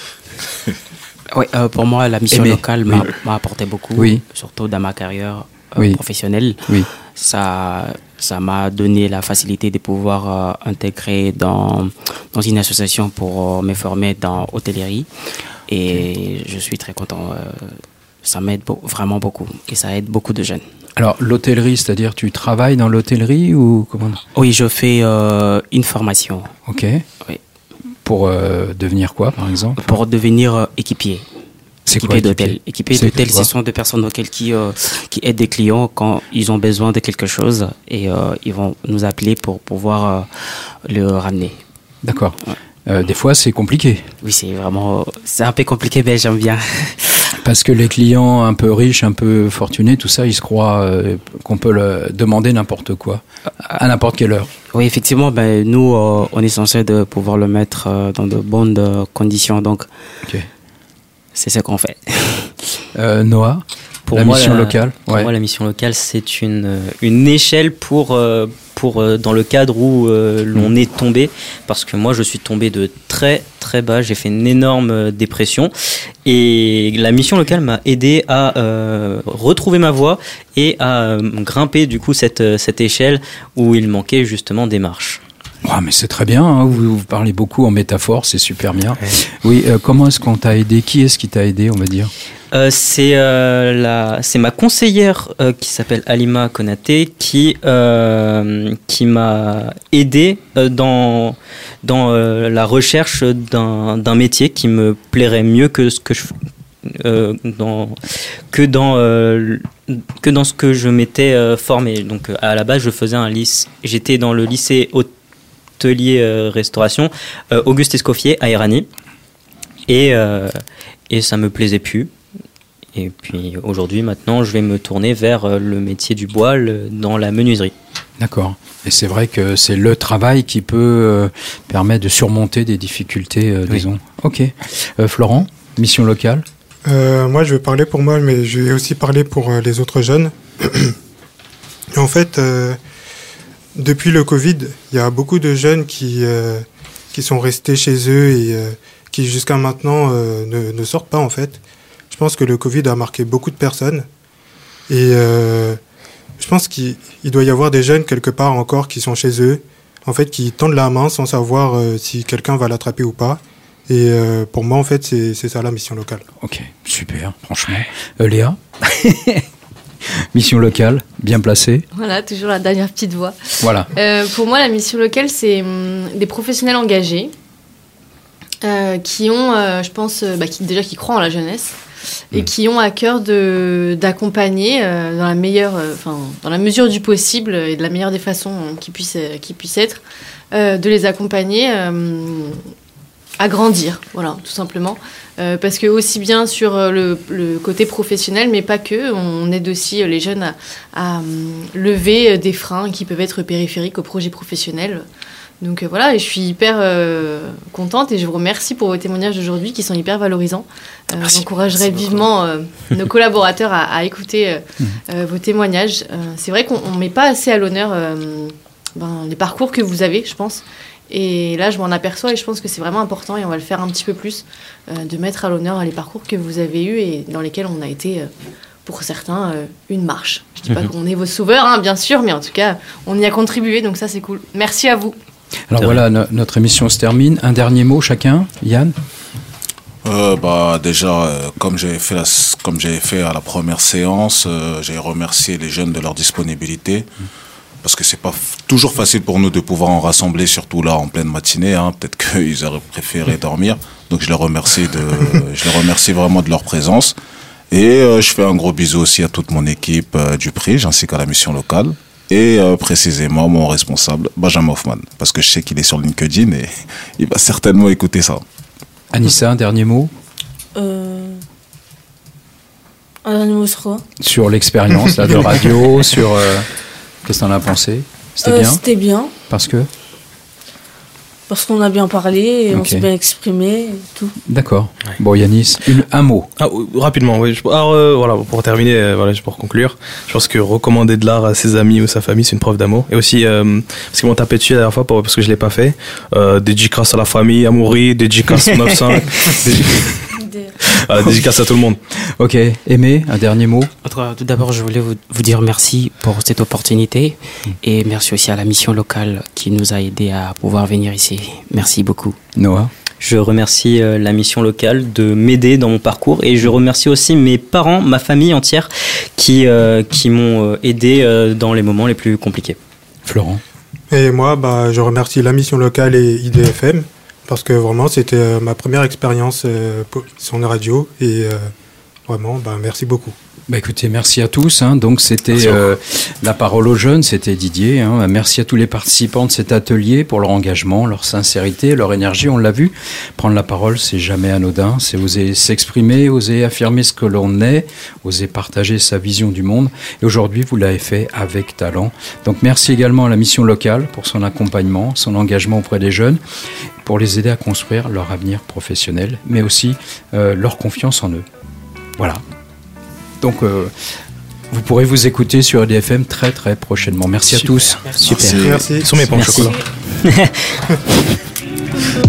[SPEAKER 7] Oui, euh, pour moi, la mission Aimé. locale m'a, oui. m'a apporté beaucoup, oui. surtout dans ma carrière euh, oui. professionnelle. Oui. Ça, ça m'a donné la facilité de pouvoir euh, intégrer dans, dans une association pour euh, me former dans l'hôtellerie. Et je suis très content. Euh, ça m'aide be- vraiment beaucoup et ça aide beaucoup de jeunes.
[SPEAKER 3] Alors, l'hôtellerie, c'est-à-dire tu travailles dans l'hôtellerie ou comment?
[SPEAKER 7] Oui, je fais euh, une formation.
[SPEAKER 3] Ok.
[SPEAKER 7] Oui.
[SPEAKER 3] Pour euh, devenir quoi, par exemple?
[SPEAKER 7] Pour devenir euh, équipier.
[SPEAKER 3] C'est
[SPEAKER 7] équipier
[SPEAKER 3] quoi,
[SPEAKER 7] d'hôtel.
[SPEAKER 3] équipier,
[SPEAKER 7] équipier d'hôtel, ce sont des personnes auxquelles qui, euh, qui aident des clients quand ils ont besoin de quelque chose et euh, ils vont nous appeler pour pouvoir euh, le ramener.
[SPEAKER 3] D'accord. Ouais. Euh, des fois, c'est compliqué.
[SPEAKER 7] Oui, c'est vraiment... C'est un peu compliqué, mais j'aime bien.
[SPEAKER 3] Parce que les clients un peu riches, un peu fortunés, tout ça, ils se croient euh, qu'on peut leur demander n'importe quoi, à n'importe quelle heure.
[SPEAKER 7] Oui, effectivement, ben, nous, euh, on est censé de pouvoir le mettre euh, dans de bonnes euh, conditions, donc okay. c'est ce qu'on fait.
[SPEAKER 3] Euh, Noah,
[SPEAKER 8] pour
[SPEAKER 3] la
[SPEAKER 8] moi,
[SPEAKER 3] mission
[SPEAKER 8] la,
[SPEAKER 3] locale
[SPEAKER 8] Pour
[SPEAKER 3] ouais.
[SPEAKER 8] moi, la mission locale, c'est une, une échelle pour... Euh, pour euh, dans le cadre où euh, l'on est tombé, parce que moi je suis tombé de très très bas, j'ai fait une énorme euh, dépression et la mission locale m'a aidé à euh, retrouver ma voie et à euh, grimper du coup cette, cette échelle où il manquait justement des marches.
[SPEAKER 3] Ouais, mais c'est très bien, hein, vous, vous parlez beaucoup en métaphore, c'est super bien. Ouais. Oui, euh, comment est-ce qu'on t'a aidé? Qui est-ce qui t'a aidé, on va dire?
[SPEAKER 8] Euh, c'est, euh, la, c'est ma conseillère euh, qui s'appelle Halima Konaté qui, euh, qui m'a aidé euh, dans, dans euh, la recherche d'un, d'un métier qui me plairait mieux que ce que je, euh, dans, que, dans, euh, que dans ce que je m'étais euh, formé. Donc, à la base, je faisais un lycée. J'étais dans le lycée hôtelier euh, restauration euh, Auguste Escoffier à Éragny. Et, euh, et ça me plaisait plus. Et puis aujourd'hui, maintenant, je vais me tourner vers le métier du bois le, dans la menuiserie.
[SPEAKER 3] D'accord. Et c'est vrai que c'est le travail qui peut euh, permettre de surmonter des difficultés, euh, disons. Oui. Ok. Euh, Florent, mission locale.
[SPEAKER 9] euh, Moi, je vais parler pour moi, mais je vais aussi parler pour euh, les autres jeunes. En fait, euh, depuis le Covid, il y a beaucoup de jeunes qui, euh, qui sont restés chez eux et euh, qui, jusqu'à maintenant, euh, ne, ne sortent pas, en fait. Je pense que le Covid a marqué beaucoup de personnes. Et euh, je pense qu'il il doit y avoir des jeunes quelque part encore qui sont chez eux, en fait, qui tendent la main sans savoir euh, si quelqu'un va l'attraper ou pas. Et euh, pour moi, en fait, c'est, c'est ça la mission locale.
[SPEAKER 3] Ok, super, franchement. Euh, Léa mission locale, bien placée.
[SPEAKER 10] Voilà, toujours la dernière petite voix.
[SPEAKER 3] Voilà.
[SPEAKER 10] Euh, pour moi, la mission locale, c'est hum, des professionnels engagés euh, qui ont, euh, je pense, euh, bah, qui, déjà qui croient en la jeunesse. Et qui ont à cœur de, d'accompagner euh, dans, la meilleure, euh, dans la mesure du possible et de la meilleure des façons euh, qui puisse, euh, qui puisse être, euh, de les accompagner euh, à grandir, voilà, tout simplement. Euh, parce que aussi bien sur le, le côté professionnel, mais pas que, on aide aussi les jeunes à, à lever des freins qui peuvent être périphériques au projet professionnel. Donc euh, voilà, et je suis hyper euh, contente et je vous remercie pour vos témoignages d'aujourd'hui qui sont hyper valorisants. Euh, J'encouragerais vivement euh, nos collaborateurs à, à écouter euh, mmh. euh, vos témoignages. Euh, c'est vrai qu'on ne met pas assez à l'honneur euh, ben, les parcours que vous avez, je pense. Et là, je m'en aperçois et je pense que c'est vraiment important et on va le faire un petit peu plus, euh, de mettre à l'honneur les parcours que vous avez eus et dans lesquels on a été... Euh, pour certains, euh, une marche. Je ne dis pas mmh. qu'on est vos sauveurs, hein, bien sûr, mais en tout cas, on y a contribué, donc ça, c'est cool. Merci à vous.
[SPEAKER 3] Alors voilà, no- notre émission se termine. Un dernier mot chacun, Yann
[SPEAKER 6] euh, bah, Déjà, euh, comme, j'avais fait la, comme j'avais fait à la première séance, euh, j'ai remercié les jeunes de leur disponibilité. Mmh. Parce que c'est pas f- toujours facile pour nous de pouvoir en rassembler, surtout là en pleine matinée. Hein. Peut-être qu'ils auraient préféré dormir. Donc je les remercie, de, je les remercie vraiment de leur présence. Et euh, je fais un gros bisou aussi à toute mon équipe euh, du Prix, ainsi qu'à la mission locale. Et euh, précisément mon responsable, Benjamin Hoffman. Parce que je sais qu'il est sur LinkedIn et il va certainement écouter ça.
[SPEAKER 3] Anissa, un dernier mot
[SPEAKER 5] euh... Un dernier mot sur quoi ?
[SPEAKER 3] Sur l'expérience là, de radio, sur... Euh... Qu'est-ce que t'en as pensé ? C'était
[SPEAKER 5] euh,
[SPEAKER 3] bien ?
[SPEAKER 5] C'était bien.
[SPEAKER 3] Parce que ?
[SPEAKER 5] Parce qu'on a bien parlé, et okay. on s'est bien exprimé et tout.
[SPEAKER 3] D'accord. Ouais. Bon, Yanis, une, un mot.
[SPEAKER 4] Ah, rapidement, oui. Alors, euh, voilà, pour terminer, euh, voilà, pour conclure, je pense que recommander de l'art à ses amis ou sa famille, c'est une preuve d'amour. Et aussi, euh, parce qu'ils m'ont tapé dessus la dernière fois, parce que je l'ai pas fait, euh, dédicace à la famille, à mourir, dédicace neuf cent cinq. Voilà, dédicace à tout le monde.
[SPEAKER 3] Ok, Aimé, un dernier mot.
[SPEAKER 7] Tout d'abord, je voulais vous, vous dire merci pour cette opportunité mmh. et merci aussi à la mission locale qui nous a aidés à pouvoir venir ici. Merci beaucoup.
[SPEAKER 3] Noah.
[SPEAKER 8] Je remercie euh, la mission locale de m'aider dans mon parcours et je remercie aussi mes parents, ma famille entière qui, euh, qui m'ont euh, aidé euh, dans les moments les plus compliqués.
[SPEAKER 3] Florent.
[SPEAKER 9] Et moi, bah, je remercie la mission locale et I D F M. Parce que vraiment, c'était euh, ma première expérience euh, sur la radio. Et euh, vraiment, bah, merci beaucoup.
[SPEAKER 3] Bah écoutez, merci à tous. Hein. Donc c'était euh, la parole aux jeunes, c'était Didier. Hein. Merci à tous les participants de cet atelier pour leur engagement, leur sincérité, leur énergie. On l'a vu, prendre la parole, c'est jamais anodin. C'est oser s'exprimer, oser affirmer ce que l'on est, oser partager sa vision du monde. Et aujourd'hui, vous l'avez fait avec talent. Donc merci également à la mission locale pour son accompagnement, son engagement auprès des jeunes, pour les aider à construire leur avenir professionnel, mais aussi euh, leur confiance en eux. Voilà. Donc, euh, vous pourrez vous écouter sur I D F M très très prochainement. Merci Super. à tous.
[SPEAKER 9] Merci.
[SPEAKER 3] Super.
[SPEAKER 9] Merci.
[SPEAKER 4] Sur mes pains au chocolat.